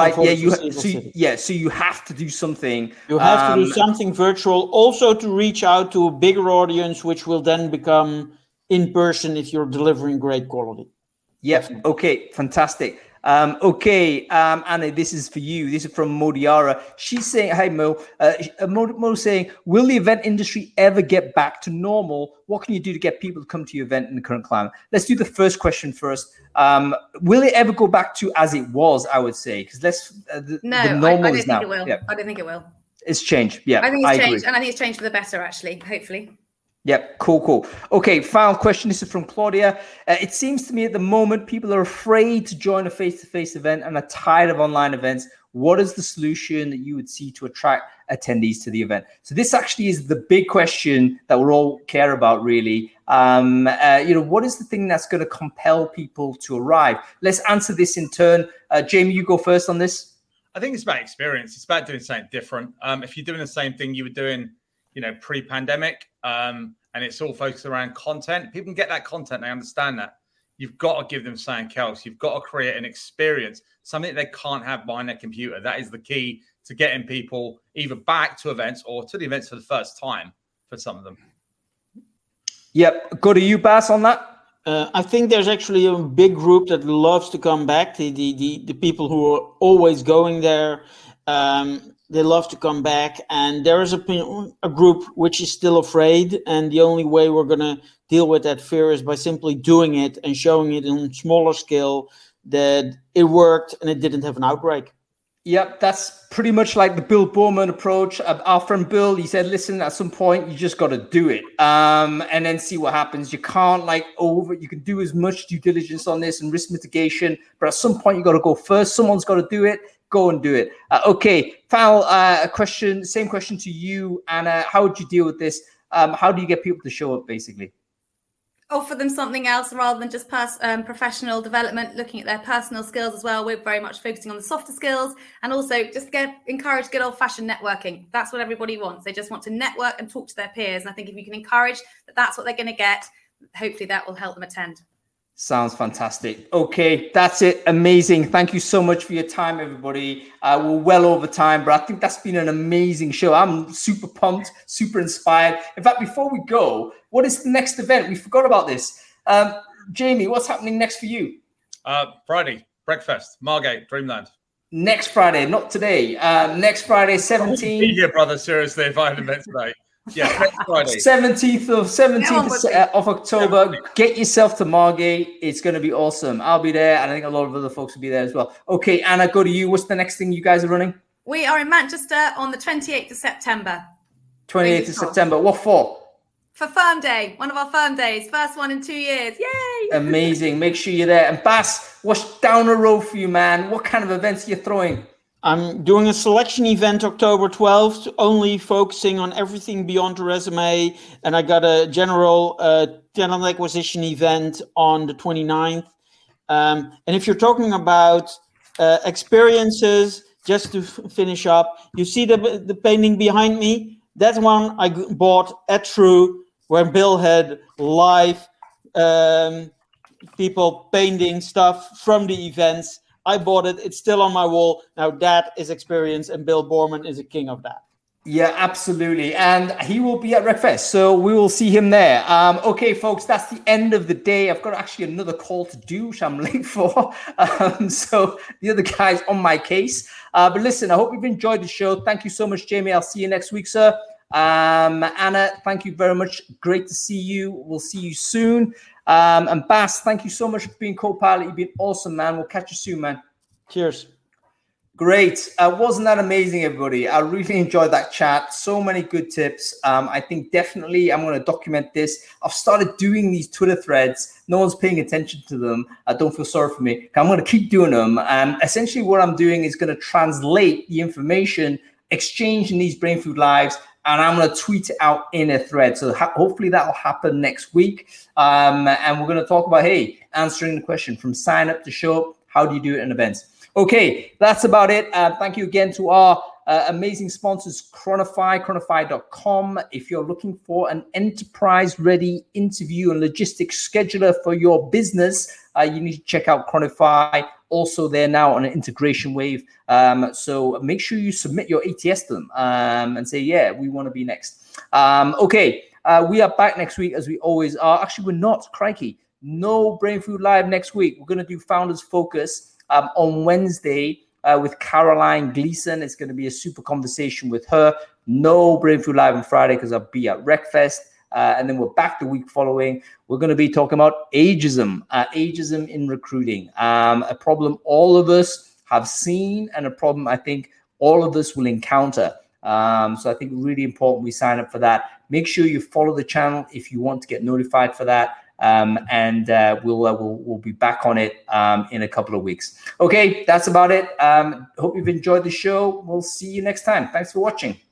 you have to do something.
You have to do something virtual, also to reach out to a bigger audience, which will then become in person if you're delivering great quality.
Yep. Okay. Fantastic. Okay, Anna, this is for you. This is from Modiara. She's saying, "Hi Mo." Mo's saying, "Will the event industry ever get back to normal? What can you do to get people to come to your event in the current climate?" Let's do the first question first. Will it ever go back to as it was? I would say, because the normal
I don't
is now.
think it will.
Yeah.
I don't think it will.
It's changed. Yeah,
I think it's changed,
agree.
and I think it's changed for the better, actually. Hopefully.
Yep, cool. Okay, final question. This is from Claudia. It seems to me at the moment people are afraid to join a face-to-face event and are tired of online events. What is the solution that you would see to attract attendees to the event? So this actually is the big question that we all care about, really. What is the thing that's going to compel people to arrive? Let's answer this in turn. Jamie, you go first on this.
I think it's about experience. It's about doing something different. If you're doing the same thing you were doing, pre-pandemic, and it's all focused around content, people can get that content. They understand that. You've got to give them something else. You've got to create an experience, something they can't have behind their computer. That is the key to getting people either back to events or to the events for the first time for some of them.
Yep. Go to you, Bas, on that.
I think there's actually a big group that loves to come back. The people who are always going there, they love to come back. And there is a group which is still afraid. And the only way we're going to deal with that fear is by simply doing it and showing it on smaller scale that it worked and it didn't have an outbreak.
Yep, that's pretty much like the Bill Boorman approach. Our friend Bill, he said, listen, at some point, you just got to do it and then see what happens. You can't you can do as much due diligence on this and risk mitigation, but at some point, you got to go first. Someone's got to do it. Go and do it. Okay, final question, same question to you, Anna. How would you deal with this? How do you get people to show up, basically?
Offer them something else rather than just professional development, looking at their personal skills as well. We're very much focusing on the softer skills, and also just encourage good old-fashioned networking. That's what everybody wants. They just want to network and talk to their peers. And I think if you can encourage that that's what they're going to get, hopefully that will help them attend.
Sounds fantastic. Okay, that's it. Amazing. Thank you so much for your time, everybody. We're well over time, but I think that's been an amazing show. I'm super pumped, super inspired. In fact, before we go, what is the next event? We forgot about this. Jamie, what's happening next for you?
Friday, Breakfast, Margate, Dreamland.
Next Friday, not today. Next Friday, 17th.
Be here, brother. Seriously, if I had an event today. Yeah, next Friday.
17th of October. Get yourself to Margate. It's going to be awesome. I'll be there, and I think a lot of other folks will be there as well. Okay, Anna, go to you. What's the next thing you guys are running?
We are in Manchester on the 28th of September.
28th of September. What for?
For Firm Day, one of our Firm Days. First one in 2 years. Yay!
Amazing. Make sure you're there. And Bas, what's down the road for you, man? What kind of events are you throwing?
I'm doing a selection event October 12th, only focusing on everything beyond the resume. And I got a general talent acquisition event on the 29th. And if you're talking about experiences, just to finish up, you see the painting behind me? That one I bought at True, where Bill had live people painting stuff from the events. I bought it. It's still on my wall. Now that is experience, and Bill Boorman is a king of that.
Yeah, absolutely. And he will be at Wreckfest, so we will see him there. Okay, folks, that's the end of the day. I've got actually another call to do, which I'm late for. So the other guy's on my case. But listen, I hope you've enjoyed the show. Thank you so much, Jamie. I'll see you next week, sir. Anna, thank you very much. Great to see you. We'll see you soon. And Bas, thank you so much for being co-pilot. You've been awesome, man. We'll catch you soon, man.
Cheers.
Great. Wasn't that amazing, everybody? I really enjoyed that chat. So many good tips. I think definitely I'm going to document this. I've started doing these Twitter threads. No one's paying attention to them. Don't feel sorry for me. I'm going to keep doing them. Essentially, what I'm doing is going to translate the information exchanged in these Brain Food Lives, and I'm going to tweet it out in a thread. So hopefully that will happen next week. And we're going to talk about, answering the question from sign up to show up. How do you do it in events? Okay, that's about it. Thank you again to our amazing sponsors, Chronify.com. If you're looking for an enterprise-ready interview and logistics scheduler for your business, you need to check out Chronify. Also, they're now on an integration wave. So make sure you submit your ATS to them and say, yeah, we want to be next. Okay, we are back next week as we always are. Actually, we're not. Crikey. No Brain Food Live next week. We're going to do Founders Focus. on Wednesday with Caroline Gleason. It's going to be a super conversation with her. No Brain Food Live on Friday because I'll be at RecFest. And then we're back the week following. We're going to be talking about ageism in recruiting, a problem all of us have seen and a problem I think all of us will encounter. So I think really important we sign up for that. Make sure you follow the channel if you want to get notified for that. And we'll be back on it in a couple of weeks. Okay, that's about it. Hope you've enjoyed the show. We'll see you next time. Thanks for watching.